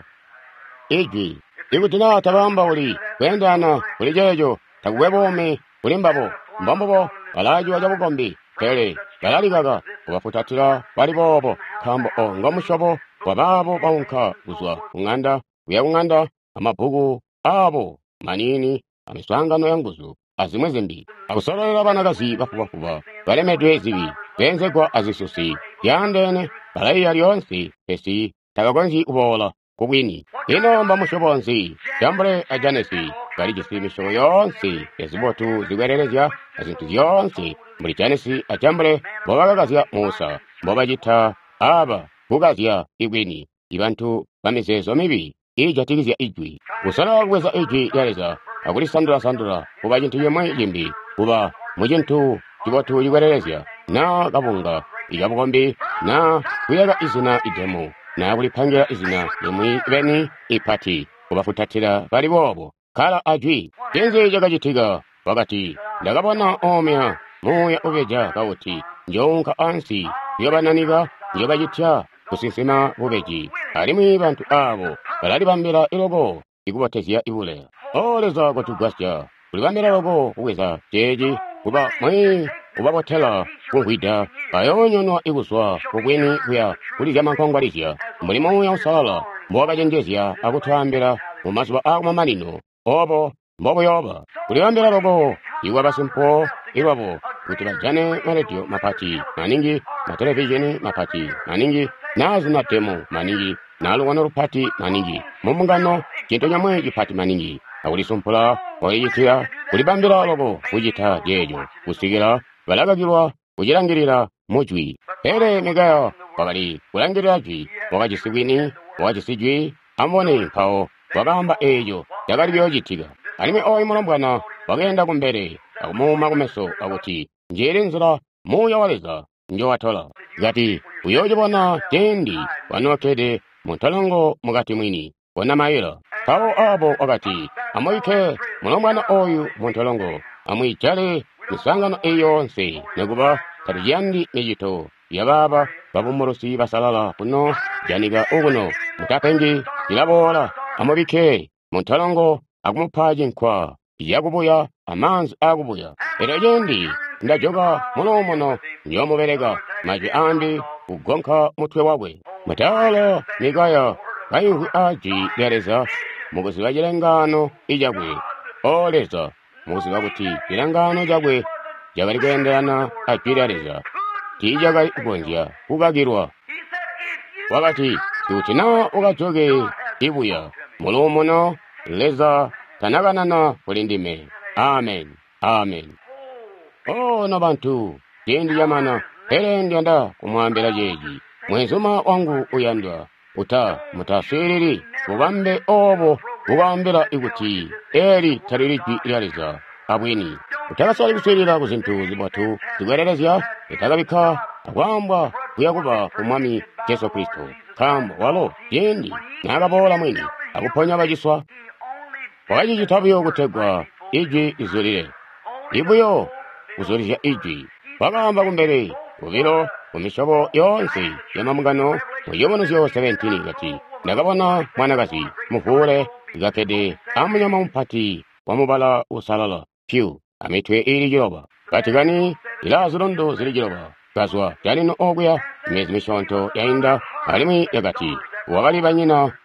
S1: ijwi igutina tabamba uli wendana uli jejo tagwebome uli mbabo mbambobo alaji waja bugombi tele balaligaga ubafutatira bali bobo kambo ongo mushobo wababo baunka uzwa unganda uya unganda amabugu abo manini amiswangano yanguzu azimwe zimbi akusorera banagazi bafubafuba balemedwe zibi benzegwa azisusi yandene balaiya lyonsi esi tagagonzi ubola kubwini inomba mushobonsi jambure ajanesi galigisi mishobo yonsi ezibotu zigwererezya azintu yonsi muri janesi ajambure bobagagazya musa bobajita aba bugazya ibwini ibantu bamizezo mibi ijatigizya ijwi usana gweza ijwi yareza aguli sandura sandura kuba jintu yemwe yimbi kuba mujintu jibotu yigwererezya na gabunga igabugombi na kuyaga izina idemu na buli pangira izina yemwe beni ipati kubafutatira bali bobo kala ajwi yenze jagajitiga wakati ndagabona omya muya ubeja kawuti njonka ansi yobananiga yobajitya kusinsima bubeji alimwi bantu abo balali bambira ilogo igubatezya ibule oleza gotugwasya kuli bambira logo uweza jeji kuba mwi ubabotela kuhwida ayonyonwa iguswa kubweni kuya kuli jamankongwalizya mulimo ya usala mbobajenjezya akutambira mu masuba ako mamanino obo mbobo yoba kuli bambira logo iwa basimpo iwabo kuti bajane maredio mapati maningi matelevisheni mapati maningi nazi na temo maningi naluwano rupati maningi mumungano kinto nyamwe jipati maningi akulisumpula oyitira kulibambira logo kujita jejo kusigira balagagirwa kujirangirira mujwi ere migayo babali kulangirira jwi wakajisigwini wakajisijwi ambone pao wagamba ejo jagali byojitiga alime oyi mulombwana bagenda kumbere akumuma kumeso akuti njeri nzira muya waleza njo watola gati uyoje bona tendi wanokede muntalongo mugati mwini wana mayira kawo abo agati amoike mulombwana oyu muntalongo amwijale misangano eyonse neguba tariyandi nejito yababa babumurusi basalala kuno janiga uguno mutapengi ilabola amobike muntalongo agumupaje nkwa yagubuya amanzi agubuya erejendi ndajoga munomono nyomuberega maji ambi ugonka mutwe wabwe matalo migaya kayuhi aji yareza muguzi wajirengano ijagwe oleza muguzi waguti jirengano jagwe jagarigenderana akirareza tijaga kugonzya kugagirwa wakati tutina ugachoge ibuya mulomono leza tanaganana kulindime amen amen oh no bantu jendi yamana elendi anda kumwambira jeji mwenzuma wangu uyandwa uta mutasiriri ubambe obo ubambira iguti eri taririki irariza abwini utakasali kusirira kuzintu zibatu zigwererezya itagabika agwamba kuyakuba kumwami Yesu Kristo kamba walo jendi nagabola mwini aguponya bajiswa waji jitabyo gutegwa iji izurire ibuyo uzurisha iji bagamba kumbere ubiro kumishobo yonse yamamugano muyobono zyo seventeen gati ndagabona mwanagazi mufure gakede amunyama mpati wamubala usalala piu amitwe iri giroba katigani ila zurondo ziri giroba kaswa yanino ogya mezi mishonto yainda alimi yagati wagali banyina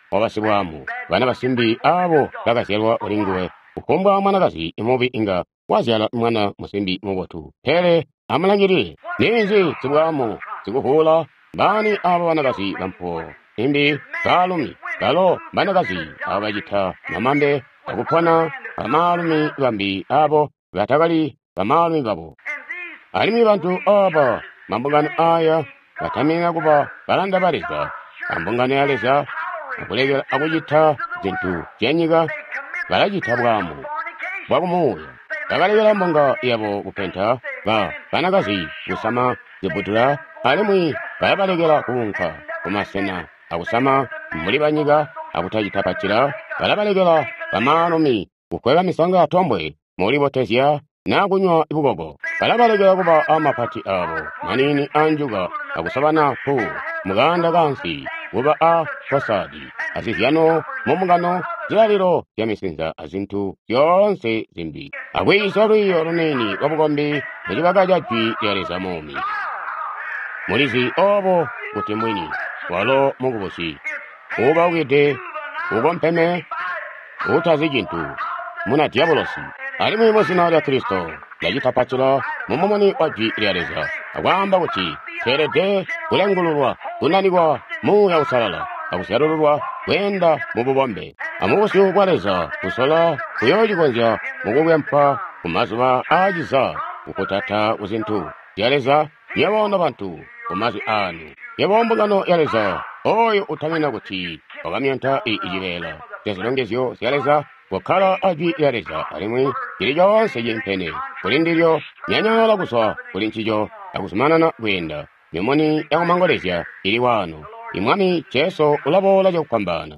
S1: wabasibwamu bana basimbi abo bakazyalwa olingiwe kukombwa mwanakazi imubi inga wazyala mwana musimbi mubotu pele amalangiri ninzi sibwamu sikuhula bani abo banakazi bampo imbi kalumi kalo banakazi abo bajita mamambe akupona bamalumi bambi abo batakali bamalumi babo alimi bantu aba mambungano aya batamina kuba balanda baliza ambungano yaleza akulegera akujita zintu jenyiga balajita bwamu bwakumuya bakalegera mbonga yabo kupenta ba banakazi kusama zibutula alimwi balabalegera kunka kumasena akusama muli banyiga akutajitapachira balabalegera bamalumi kukwega misanga atombwe muli botezya nakunywa ibugogo balabalegera kuba amapati abo manini anjuga akusabana ku muganda gansi kuba a fasadi azizyano mumugano zilaliro yamisinza azintu yonse zimbi akwisori oluneni wabugombi ekibagajajwi lyaleza momi mulizi obo kuti mwini walo mugubusi uba ugite ugompeme utazi jintu muna diabolosi ali mwimosina lya kristo yajitapachila mumomoni wajwi lyaleza agwamba kuti terede kulengululwa kunanigwa mu ya usalala akusyalululwa kwenda mububombe amubusi ukwaleza kusola kuyojigonja mukugwempa kumazuba ajiza ukutata uzintu yaleza yabona bantu kumazi anu yabombugano yaleza oyo utamina kuti ogamyenta ijibela tezilongezyo yaleza wakala ajwi yaleza alimwi ili jonse jimpene kulindiryo nyanyala kuswa kulinchijo akusumanana gwenda nyomoni yakumangolezya ili wano imwami cheso ulabola jokupambana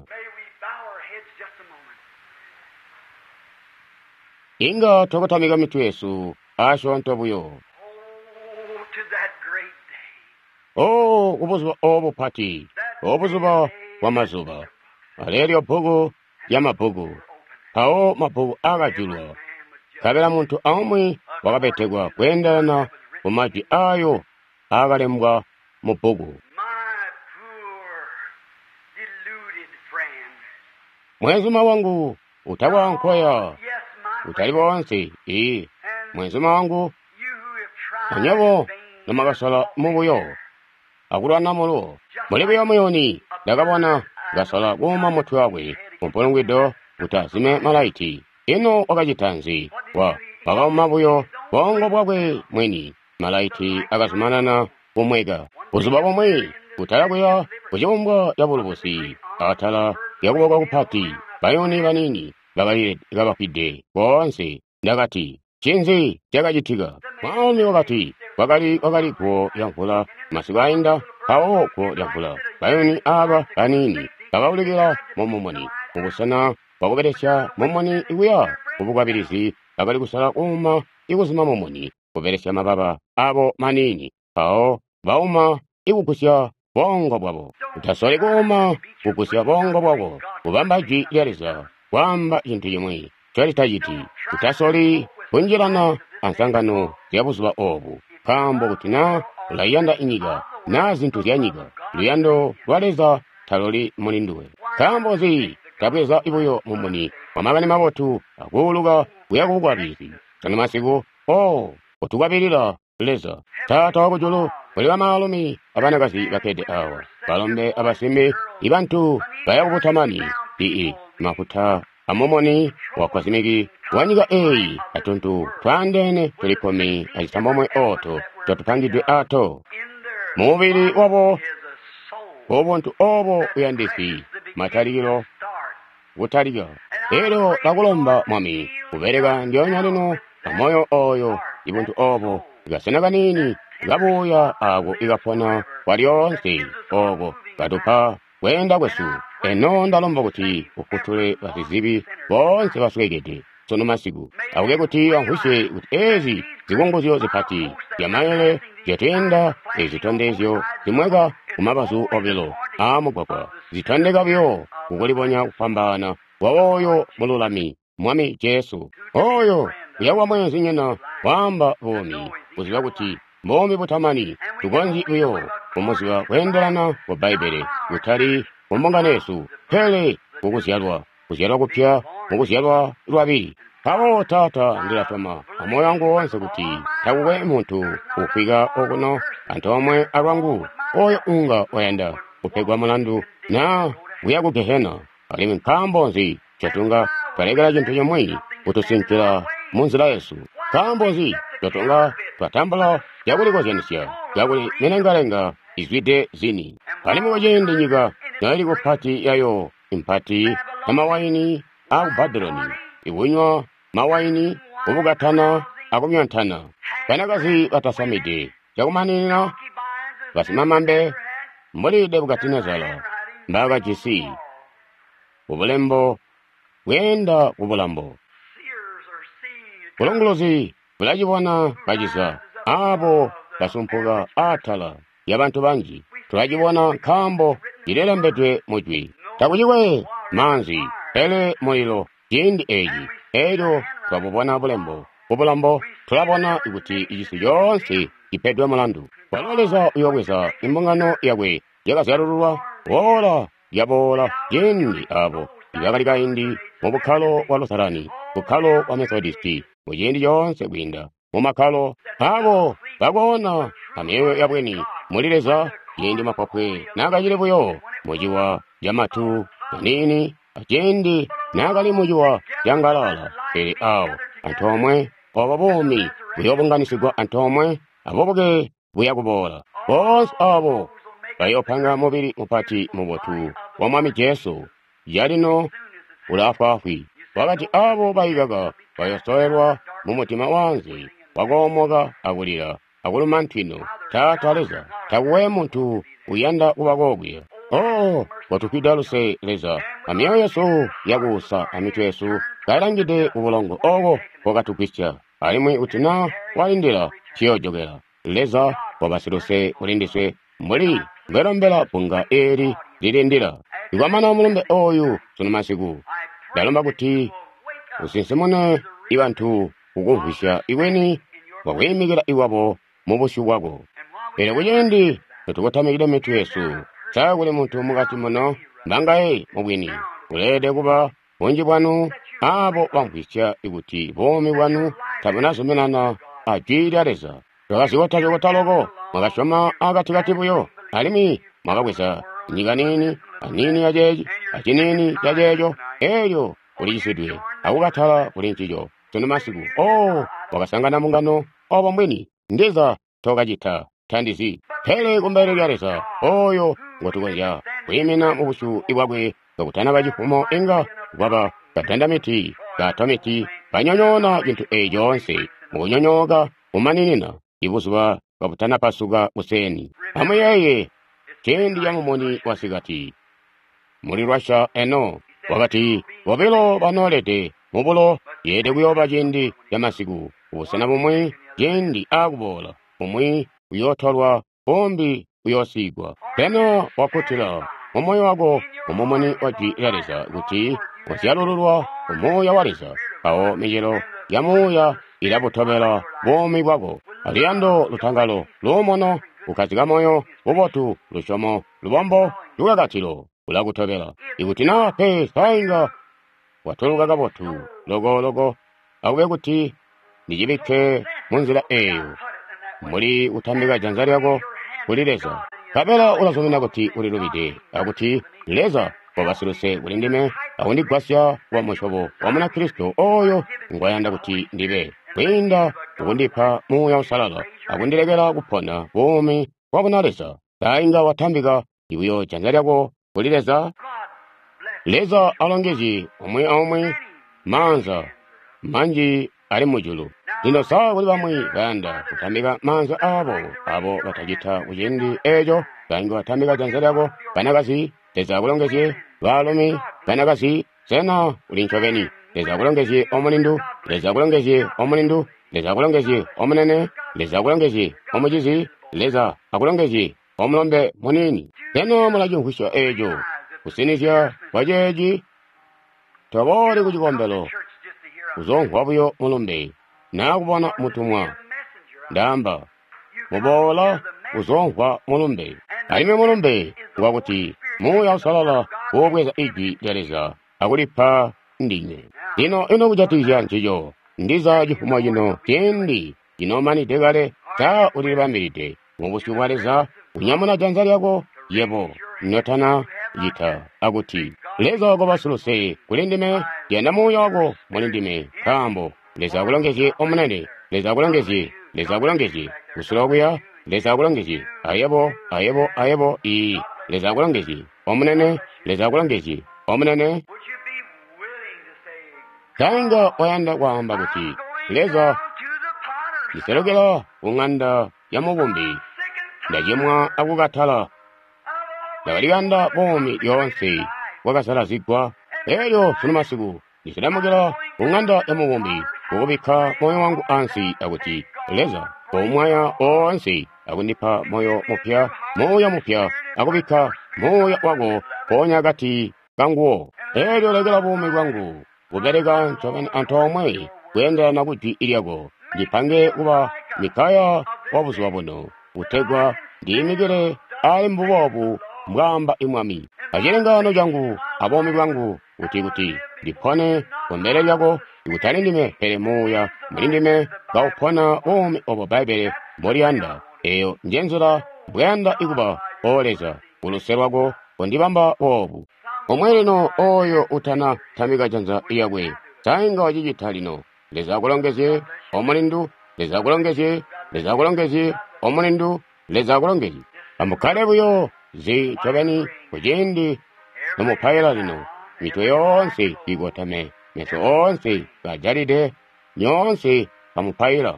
S1: inga tokotamiga mitu yesu asho ntobuyo oh ubuzuba obupati obuzuba wamazuba alelyo bugu ya mabugu awo mabugu agajulwa kabela muntu amwi wakabetegwa kwendana kumaji ayo agalembwa mu bugu mwenzuma wangu utawankoya utali bonse ii mwenzuma wangu anyabo namagasala mubuyo akulwana mulo mulibuyo muyoni ndakabona gasala guma mutwe wabwe kumpolongwido utazime malaiti ino wakajitanzi wa pakamumabuyo bongo bwabwe mweni malaiti akasumanana kumwega buzuba bumwe utalakuya kuchibumbwa ya bulubusi atala yakuboka kupati bayoni banini bakalire ikabakwide bonse ndakati chinzi chakachitiga mwami wakati wakali wakaliko yankula masiku ayinda awo ko yankula bayoni aba banini bakawulikira momomoni mubusana bakuberesya momoni ikuya ubukabirizi bakali kusala kuma ikusima momoni kuberesya mababa abo manini awo bauma ikukusya bongo bwabo utasole kuma kukusya bongo bwabo kubamba jwi lyaleza kwamba chintu chimwe chalitajiti utasoli kunjirana ansangano zyabuzuba obu kambo kutina ulayanda inyiga na zintu zyanyiga luyando lwaleza taloli mulinduwe kambo zi tabweza ibuyo mumuni wamagani mabotu akuluga kuyakubwabizi tani masiku o utugwabirira leza tata wakujulu kuli bamalumi abanakazi bakede awa balombe abasimi ibantu bayakubutamani ii makuta amomoni wakwasimiki wanyiga eyi atuntu twandene tulipomi azitamomwe oto twatupangidwe ato mubiri wabo obuntu obo uyandisi mataliro butaliga ero lakulomba mwami kubereka ndyonyalino amoyo oyo ibuntu obo igasenaga nini igabuya ago igapona walyonse obo gatupa kwenda kwesu eno ndalomba kuti ukutule basizibi bonse baswegede sono masiku avuge kuti wankhushe kuti ezi zikongozyo zipati yamayele zyatenda ezitondezyo zimweka kumabazu obelo amugwagwa zitondeka byo kukuliponya kupambana wawoyo mululami mwami Jesu oyo yawa mwenzi nyena wamba bomi kuziba kuti bomi butamani tugonzi uyo kumuziba kwendelana wa Baibele utali ombangana Yesu pele kukuzyalwa kuzyalwa kupya mukuzyalwa lwabiri abo tata ndilatoma amoyo wangu wonse kuti takuwe munthu ufika okuno anthu omwe alwangu oyo unga oyenda kupegwa mulandu na kuya ku Gehena alimi nkhambonzi chotunga palekera chinthu chomwe kutusinthira munzira Yesu nkhambonzi chotunga twatambala yakulikozyanisiya yakuli nenengalenga izwite zini alimi wachende nyika nali ku phati yayo imphati ya mawaini aku Babuloni ikunywa mawaini kuvukathana akumyanthana kanakazi batasamide chakumanina basimamambe mbulide bukatinazala mbaga chisi ubulembo wenda kubulambo bulongolozi bulajibona kajisa abo basumpuga atala yabantu banji tulajibona nkambo ilelembetwe mujwi takujiwe manzi ele mulilo jindi eji ejo twabubona bulembo ubulambo tulabona ikuti ijisi yonse ipedwe mulandu waloleza uyoweza imbungano yawe yakazyalululwa wola yabola jindi abo iyakalika indi mu bukhalo wa Lutherani bukhalo wa Methodisti mujindi yonse gwinda mu makhalo abo bagona amewe yabweni mulileza jindi mapapwe nakajilebuyo mujiwa jamatu manini ajendi nagali mujiwa yangalala eri awo anthu omwe obabomi buyobunganisigwa anthu omwe aboboge buyakubola bonse abo bayopanga mubiri mupati mubotu wamwami Yesu yalino ulafafwi wakati abo bayigaga bayosoerwa mu mutima wanze wagomoga agulira aguluma ntwino tataleza takuwe muntu uyanda ubagogwe oh watupidaluse leza amiyo Yesu yagusa amitu Yesu gailangide ubulongo ogo wakatupisya alimwe utina walindira chiyojogera leza wabasiluse ulindiswe mbuli ngerombela punga eri lilindira iwamana omulumbe oyu sunu masiku dalomba kuti usinsimune ibantu kukumvisha iweni wakwimikira iwabo mubusu bwago ere kujendi tukutamikile mitu Yesu sakuli muntu mukati muno mbangaye mubwini ulede kuba bunji bwanu abo bamvisha ikuti bomi bwanu tabunasomenana ajwirareza twakasiwotacokotaloko mwakashoma akatikati buyo alimi mwakabwesa nyikanini anini yajeji achinini yajejo eyo kulichisidwe akukathala kuli nchicho tsono masiku o wakasangana mungano obo mbweni ndiza tokachitha thandizi phele kumbere lyaresa oyo ngotikonja kuyimina mubusu ibwabwe kakutana kachifumo inga kwaba katanda miti katha miti kanyonyona chinthu eyi yonse mukunyonyoka umaninina ibusuba kakutana pasuka useni amwe yeye chendi yamumoni wasikati muli lwasha eno wakati wabelo banolete mubulo yede kuyoba chendi ya masiku usena bumwe chendi akubola umwe uyotolwa bombi uyosigwa peno wakutila umoyo wago umumoni wajirareza kuti wasyalululwa umoya wareza awo mijelo yamuya ilabutobela bomi bwago aliando lutangalo lumono ukazika moyo ubotu lushomo lubombo lukakatilo ulakutobela ikutina pe sainga watulukaga botu logo logo awe kuti nijibike munzira eyo muli utambika janzari yako ulileza kabela ulasomena kuti ulilubide akuti leza wabasiluse ulindime awundi gwasya wa mwishobo wamuna Kristo oyo ngwayanda kuti ndibe kwinda ukundipa muya usalala akundilegera kupona bomi wabunaleza sainga watambika iwiyo janzari yako ulileza leza alongezi omwe omwe manza manji ali mujulu lino sawa kuli bamwe banda kutambika manza abo abo batajita ujendi ejo sainga watambika janzari yako banakazi leza kulongezi balumi banakazi sena ulinchoveni leza kulongezi omulindu leza kulongezi omulindu leza kulongezi omunene leza kulongezi omujizi leza akulongezi omulombe munini teno mulaju nkhwisha ejo kusinisya wajeji tobori kujikombelo uzonkhwabuyo mulumbe nakubona mutumwa ndamba mubola uzonkhwa mulumbe alime mulumbe wakuti moya usalala wobweza iji lyaleza akulipa ndine lino ino kuchatiza nchicho ndiza chifuma chino tindi chinomani tekale ta ulilipambirite mukusikwaleza kunyamuna chanza lyako yepo nyotana yitha akuti leza wako pasuluse kulindime yenda moyo wako mulindime kambo leza akulongezi omunene leza akulongezi leza akulongezi kusulokuya leza akulongezi ayebo ayebo ayebo ii leza akulongezi omunene leza akulongezi omunene tainga oyanda kwamba kuti leza ndiserukira kung'anda ya muvumbi ndachimwa akukathala ndawalikanda bomi yonse wakasala zigwa eyo suno masiku ndisidamukira kung'anda ya muvumbi kukupikha moyo wangu ansi akuti leza omwaya onse akundipha moyo mupya moyo mupya akupikha moyo wako ponya kati kanguwo eyo lekera bomi bwangu kupereka nchovani anthu omwe kuyenda nakuti ilyako ndipange kuba mikaya wabuziwa buno kutegwa ndiyimikire ali mbubobu mbwamba imwami pachilengano changu abomi bwangu kuti kuti ndiphone kumbere lyako ndikutali ndime pere moya mulindime gauphona bomi obo baibele moliyanda eyo njenzera bweyanda ikuba oleza uluserwako kundipamba bobu omwe lino oyo utana thamika chanza iyakwe tainga wachicitha lino leza akulongeze omulindu leza akulongeze leza akulongeze omulindu leza akulongeze amukhale buyo zi choveni kuchindi nomuphayira lino mitwe yonse ikotame meso onse gajalide nyonse kamuphayira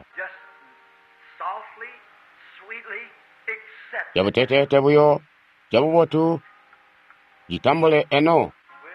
S1: jabutetete buyo jabubotu jitambule eno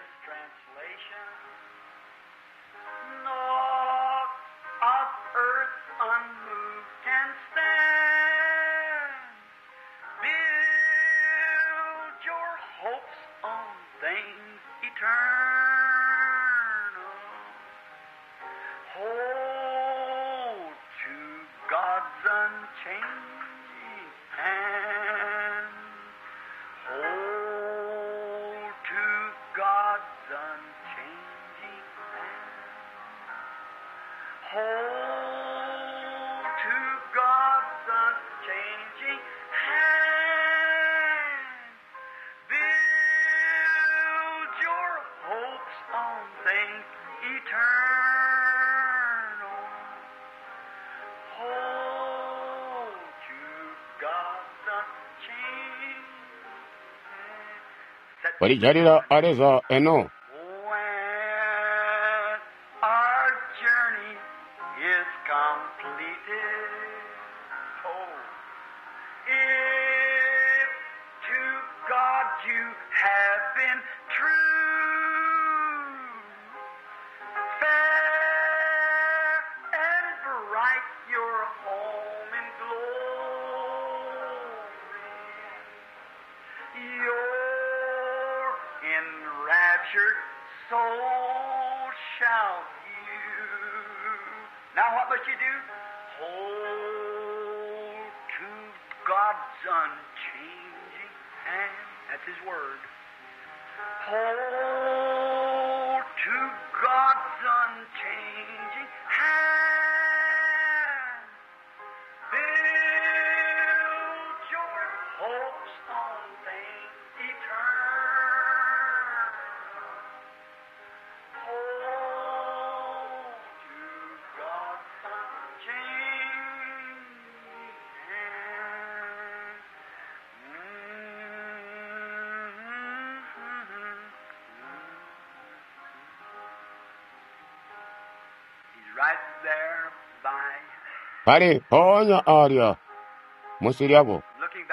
S1: walijalira aleza eno pali ponya alya musilyako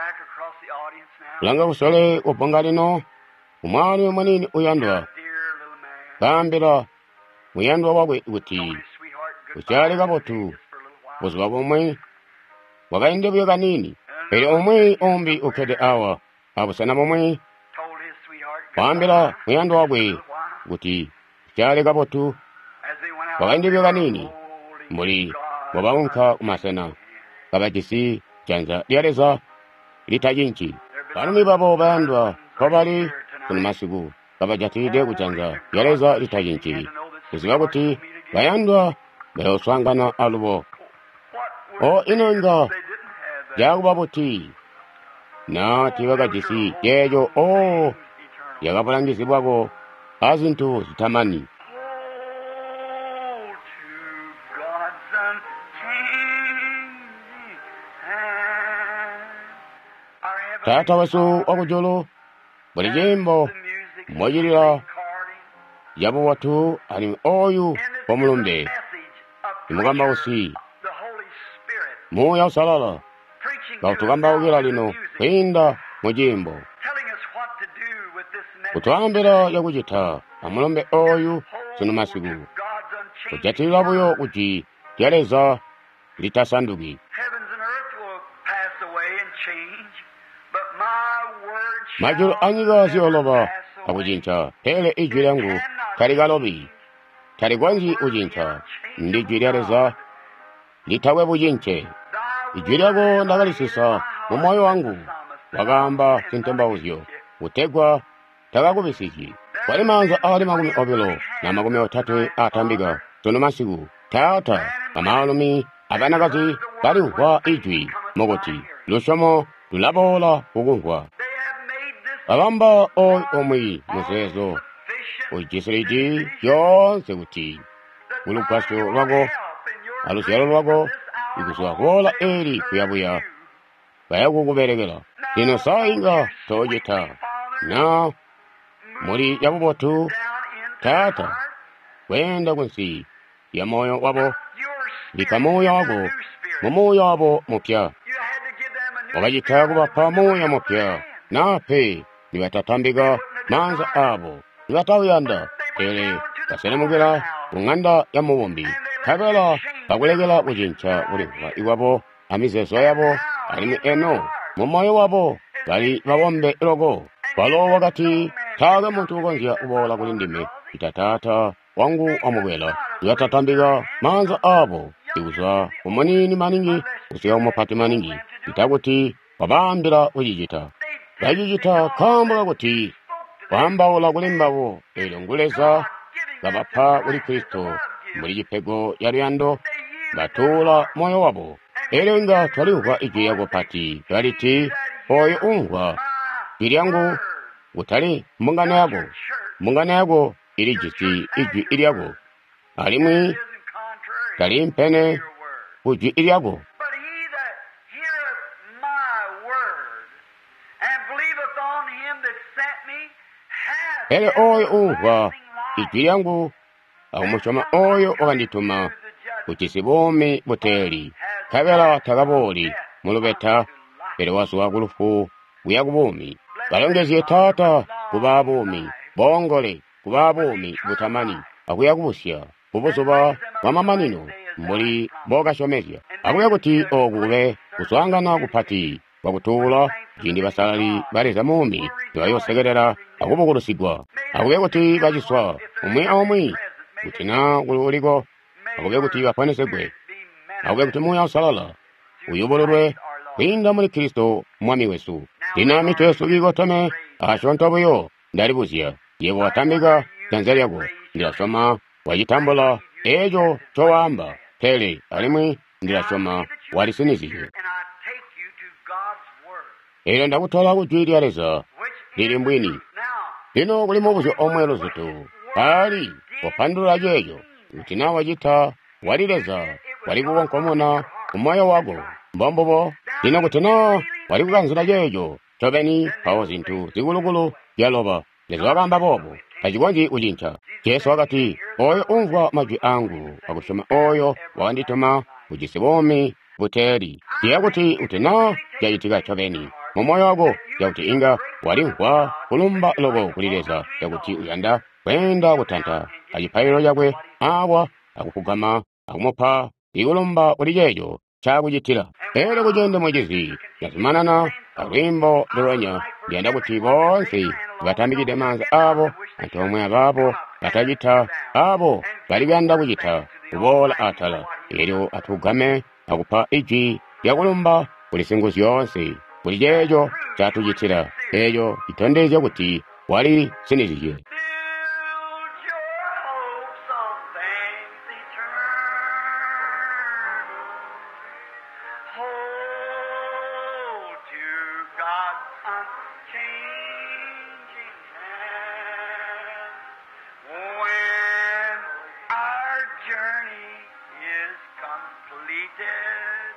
S1: langa kusole uponga lino umwani mwanini uyandwa kambira muyandwa wabwe kuti kuchali kabotu buziwa bomwe wakainde buyo kanini peli omwe ombi ukhede awa abusana bomwe kambira muyandwa wabwe kuti kuchali kabotu wakainde buyo kanini mbuli wabaunka umasena kabajisi chanza lyaleza litajinchi banumi babo bandwa kobali kuno masiku kapajatide kuchanza gereza litajinchi kuziva kuti bayandwa bayoswangana alubo o inonga jakuba buti na tibagajisi jejo o yakapalangizibwako azintu zitamani Tata wasu wakujolo buli jimbo mwajirira yabo watu ani oyu omulumbe imugamba usi moya usalala bautugamba ugira lino kwinda mujimbo kutwambira yakujita amulumbe oyu sino masiku kujatirira buyo kuti gereza litasanduki majuru anyiga sioloba akujincha hele ijwi lyangu kaligalobi kaligwanji ujincha ndi jwi lyareza litawe bujinche ijwi lyago ndagalisisa mu moyo wangu wagamba sintemba uzyo utegwa tagakubisiki wali manza ali magumi obelo na magumi otatu atambiga tono masiku tata amalumi abanagazi bali wa ijwi mogoti lushomo lulabola ugunwa abamba o omwi musezo ujisiriji yonse kuti ulukwaso lwago alusyalo lwago ikuswa kola eri kuyabuya bayakukuberegela ino sainga tojita na muri yabubotu tata wenda kunsi ya moyo wabo lika moyo wabo mumoyo wabo mupya wakajita kubapa moyo mupya nape niwatatambiga manza abo niwatawuyanda ele kasenemugera unganda ya mubumbi kabela bakulegela bujincha buliwa iwabo amizeso yabo alimi eno mumoyo wabo bali babombe ilogo balo wakati taga muntu ugonzia ubola kulindime itatata wangu amugwela niwatatambiga manza abo iwuzwa umanini maningi usiya umapati maningi itaguti wabambira ujijita bajijita kamba kuti wambawula kulimbabo elonguleza gabapa uli Kristo muri gipego yaryando batula moyo wabo elenga twaliwa ijwi yago pati twaliti oyo ungwa iryangu utali mungana yago mungana yago ili jiti ijwi iryago alimwi talimpene ujwi iryago ele oyo ungwa ijwi lyangu akumushoma oyo okandituma kukisibomi buteli kabela tagaboli mulubeta ele wasu wakulufu wiyakubomi balongezie tata kubabomi bongole kubabomi butamani akuyakubusya ubusoba bamamanino mbuli bokashomesya akuyakuti okube kuswangana kupati wakutula jindi basalali baleza mumi niwayosegerera akubukulusigwa akuyakuti bajiswa umwi omwi kutina kululiko akuyakuti bafanesegwe akuyakuti muya usalala uyubololwe kwinda muri Kristo mwami wesu dina mitu yesu gigotome ashontobuyo ndalibuzya yebo watambiga tanzaliago ndilasoma wajitambola ejo chowamba tele alimwi ndilasoma walisiniziye ero ndakutola kujwiriareza lili mbwini lino kulimo busyo omwelo zutu ali wapandula jeyo utina wajita walileza walikuwa nkomona umoyo wago mbombobo lino kutina walikukanzira jeyo chobeni pawo zintu zigulugulu yaloba lezwagamba bobo kajigwanji ujincha jesu wakati oyo umva majwi angu wakushoma oyo wandituma ujisibomi buteri yakuti utina yayitika chobeni mumoyo wago yakuti inga walinkwa kulumba logo kulileza yakuti uyanda kwenda kutanta ajipayiro yakwe awa akukugama akumupa igulumba ulijeyo chakujitira ere kujende mwejezi yazimanana alimbo loronya yanda kuti bonse batambikide manza abo antomwe ababo batajita abo bali byanda kujita ubola atala ero atugame akupa iji yakulumba kulisinguzi yonse bulijejo chatujitira eyo itondeze kuti wali sinizije.
S2: Build your hopes on things eternal. Hold to God's unchanging hand. When our journey is completed,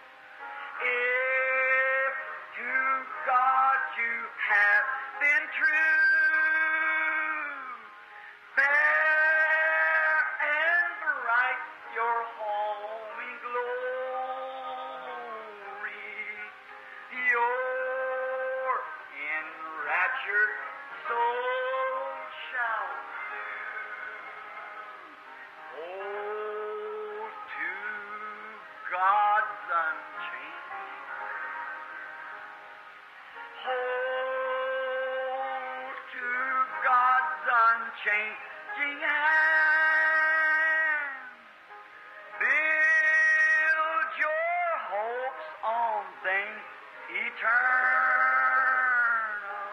S2: if to God you have been true, fair and bright your home in glory, your enraptured soul shall hold to God's unchanging hold to God's unchanging hand. Build your hopes on things eternal.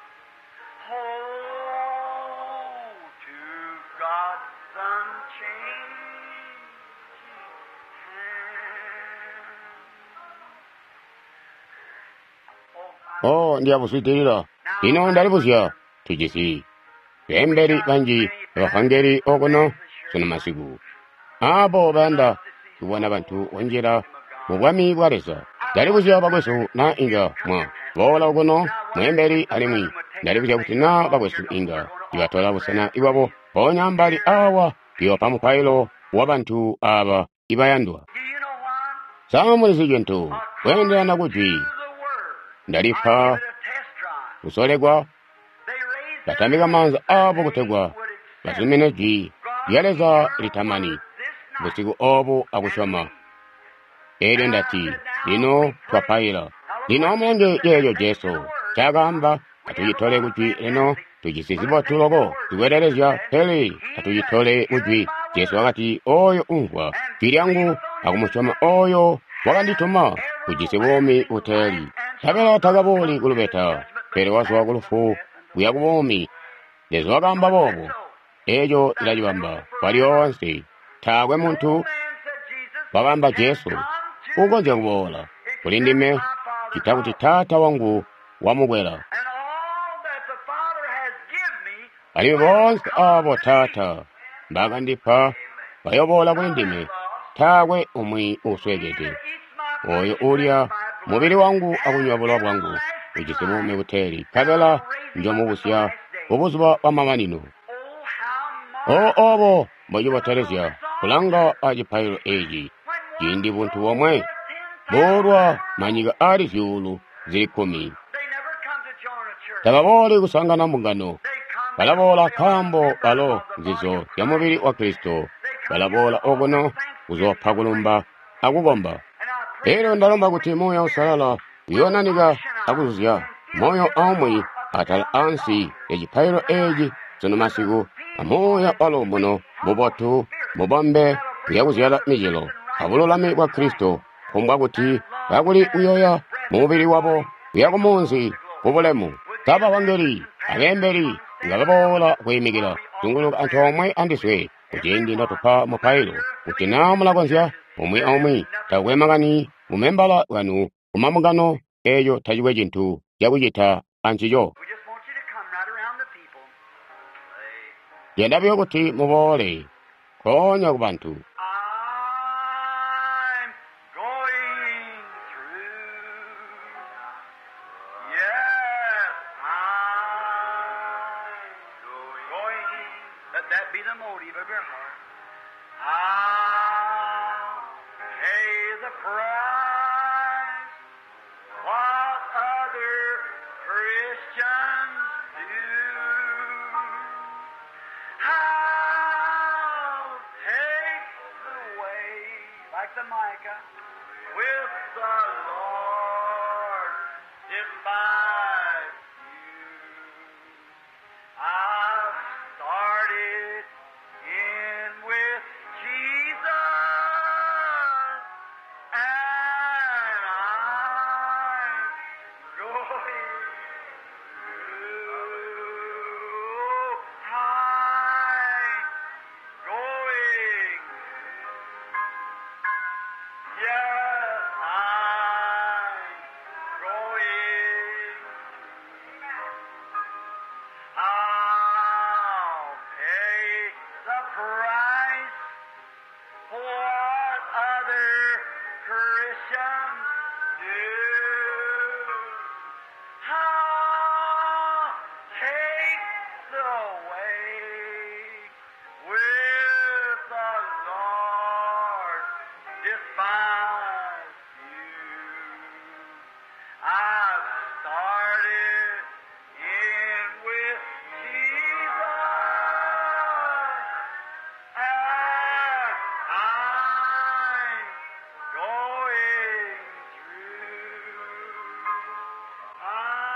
S2: Hold to God's unchanging hand.
S1: 어, ndiyabusitirira. Ino ndalibusiya. Tujisi. Emberi banji. Hangeri ogono. Sono masigu. Abo banda. Kubona bantu wanjira. Mubwami bwaresa. Ndalibusiya bagwesu na inga. Mwa. Bola ogono. Mwemberi alimwi. Ndalibusiya butina bagwesu inga. Iwatola busana iwabo. Onyambali awa. Iwa pamupailo. Wabantu aba. Ibayandwa.
S2: Do you know why?
S1: Samulisi jentu. Wende na kujwi.
S2: The word.
S1: Ndalipa.
S2: Give it a test drive.
S1: Kusolegwa.
S2: They raised
S1: Batamika manza abo kutegwa. Basimeneji. Yaleza litamani. Busiku obu akushoma. Ere ndati. Lino twapaira. Lino omulenge yeyo Jesu. Chagamba. Atuyitole kujwi eno. Tujisisibo tulogo. Tuwerelezya heli. Atuyitole kujwi. Jesu wakati oyo unkwa. Filyangu. Akumushoma oyo. Wakandituma. Kujise bomi uteli. Tabela tagaboli kulubeta. Pere waswa kulufu. Kuyakubomi. Jesu wakamba bobo. Ejo ilajiwamba. Walionsi. Tagwe muntu. Wagamba Jesu. Ugonje kubola. Kulindime. Kitabu chitata wangu. Wamugwela.
S2: And all that the Father has given me,
S1: Aliwe bonse abo tata. Mbaga ndipa. Bayobola kulindime. Tagwe umwi uswegete.
S2: eats my
S1: Oyo ulya. Mubiri wangu akunywa bwangu. Ujisimu mebuteri. Kabela. Njomu busya. Ubuzwa wa mamanino.
S2: oh how much
S1: O obo. Mojuba Teresia. Kulanga ajipairo eji. Jindi buntu wamwe. Borwa. Manyiga ari fyulu. Ziri kumi.
S2: they never come to join a church.
S1: Tababoli kusangana mungano.
S2: They come
S1: Balabola kambo balo zizo ya mubiri wa Kristo. Balabola ogono uzo pagulumba akugomba.
S2: and I pray
S1: Ero ndalomba kuti moyo usalala yonaniga akuzya moyo omwi atala ansi ejipairo eji sono masigu amoya olomono mubotu mubambe yakuzyala mijilo abulolami bwa Kristo kumbwa kuti bakuli uyoya mubiri wabo yakumunsi kubulemu taba wangeri abemberi nga babola kwimigira tungulu antu omwe andiswe kujindi ndatupa mupailo kuti namulagwansya omwe omwe tagwemagani mumembala wanu kumamugano eyo tajiwe jintu yakuyita anchijo
S2: we just want you to come right around the people.
S1: yenda byokuti mubole konya ku bantu
S2: I'm going through. Yes, I'm going. Let that be the motive of your heart. I'll pay the price. What other Christians do. I'll take the way, like the Micah, with the Lord despise you. I've started in with Jesus, and I'm going through.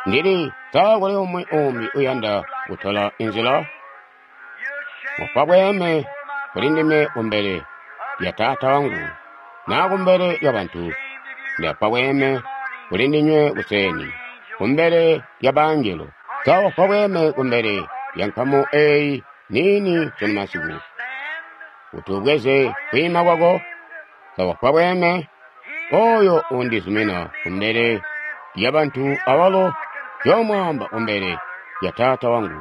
S1: ndiri sagole omwe ombi uyanda kutola inzila mufa bweme kuli ndime kumbere ya tata wangu na kumbere ya bantu ndafa bweme kuli ndinywe kuseni kumbere ya banjelo sawafa bweme kumbere ya nkamo eyi nini sono masiku utugweze kwima wago sawafa bweme oyo undizumina kumbere ya bantu awalo yomwamba kumbere ya tata wangu.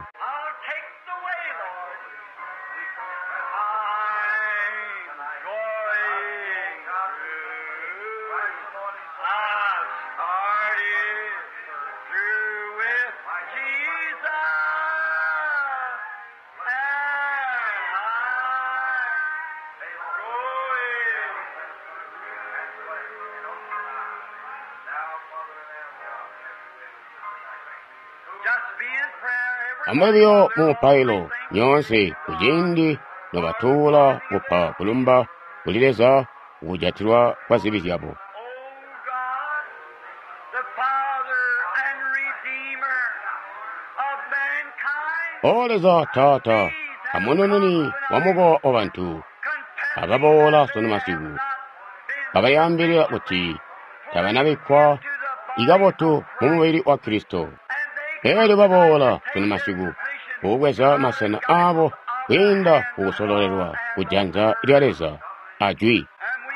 S1: Amabyo mu pailo nyonse kujindi no batula kupa kulumba kulireza ujatirwa kwa zibi yabo. Oleza tata amonononi wamugo obantu ababola sono masigu abayambira uti tabanabikwa igaboto mu mubiri wa Kristo. Eri babola sono masigu ogweza masana abo wenda kusololelwa kujanja iryareza ajwi.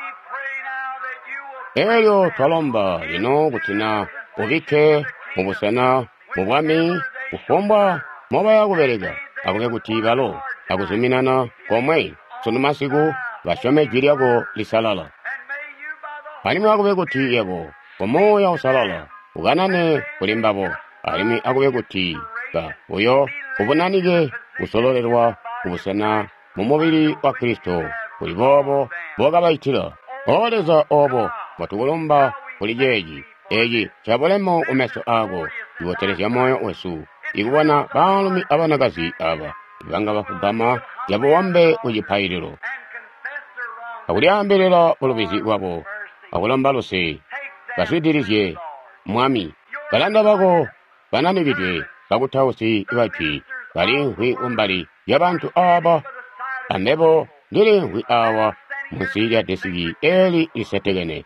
S1: Eyo twalomba lino kutina ubike mubusana mubwami kufombwa moba yakuberega abuge kuti balo akuzuminana komwe sono masigu bashome jiryago lisalala palimi akube kuti yebo komoya usalala uganane kulimbabo alimi akube kuti ba oyo ubunanige usololelwa ubusana mu mubiri wa Kristo kuli bobo boga bayitira oleza obo batugolomba kuli jeji eji chabolemo umeso ago iwoterezya moyo wesu igwana balumi abanagazi aba banga bakugama yabo wambe ujipairiro akulyambirira olubizi wabo akulomba lose baswidirizye mwami balanda bago banani bitwe bakutawusi ibaki bali nkwi umbali y'abantu aba amebo ndiri nkwi awa musirya desigi eli isetegene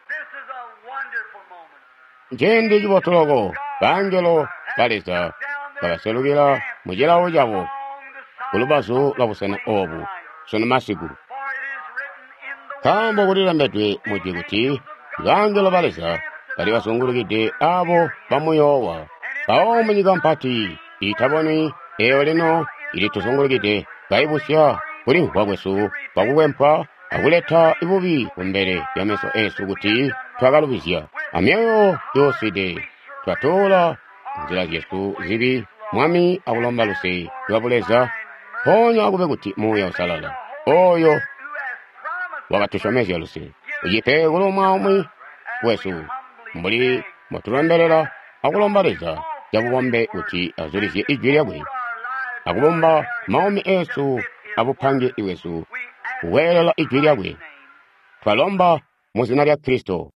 S1: jendi jibotologo banjolo baleza babaselugira mujelawo jabo kulubazo labusana obu sono masigu kambo kulira mbetwe mujiguti banjolo baleza bali basungulugide abo bamuyowa bawo munyiga mpati itaboni eyo lino ili tusungulugide baibusya kuli wagwesu bagugwempa aguleta ibubi kumbere yameso esu guti twagalubisya amyoyo yoside twatola nzira yesu zibi mwami akulomba luse twabuleza ponya akube kuti muya usalala oyo wakatushomesya luse ujipe kulomwa omwi wesu mbuli motulomberera akulomba leza yabubombe kuti azulisye ijwi lyabwe akulomba maomi esu abupange iwesu welela ijwi lyabwe twalomba mu zina lya Kristo.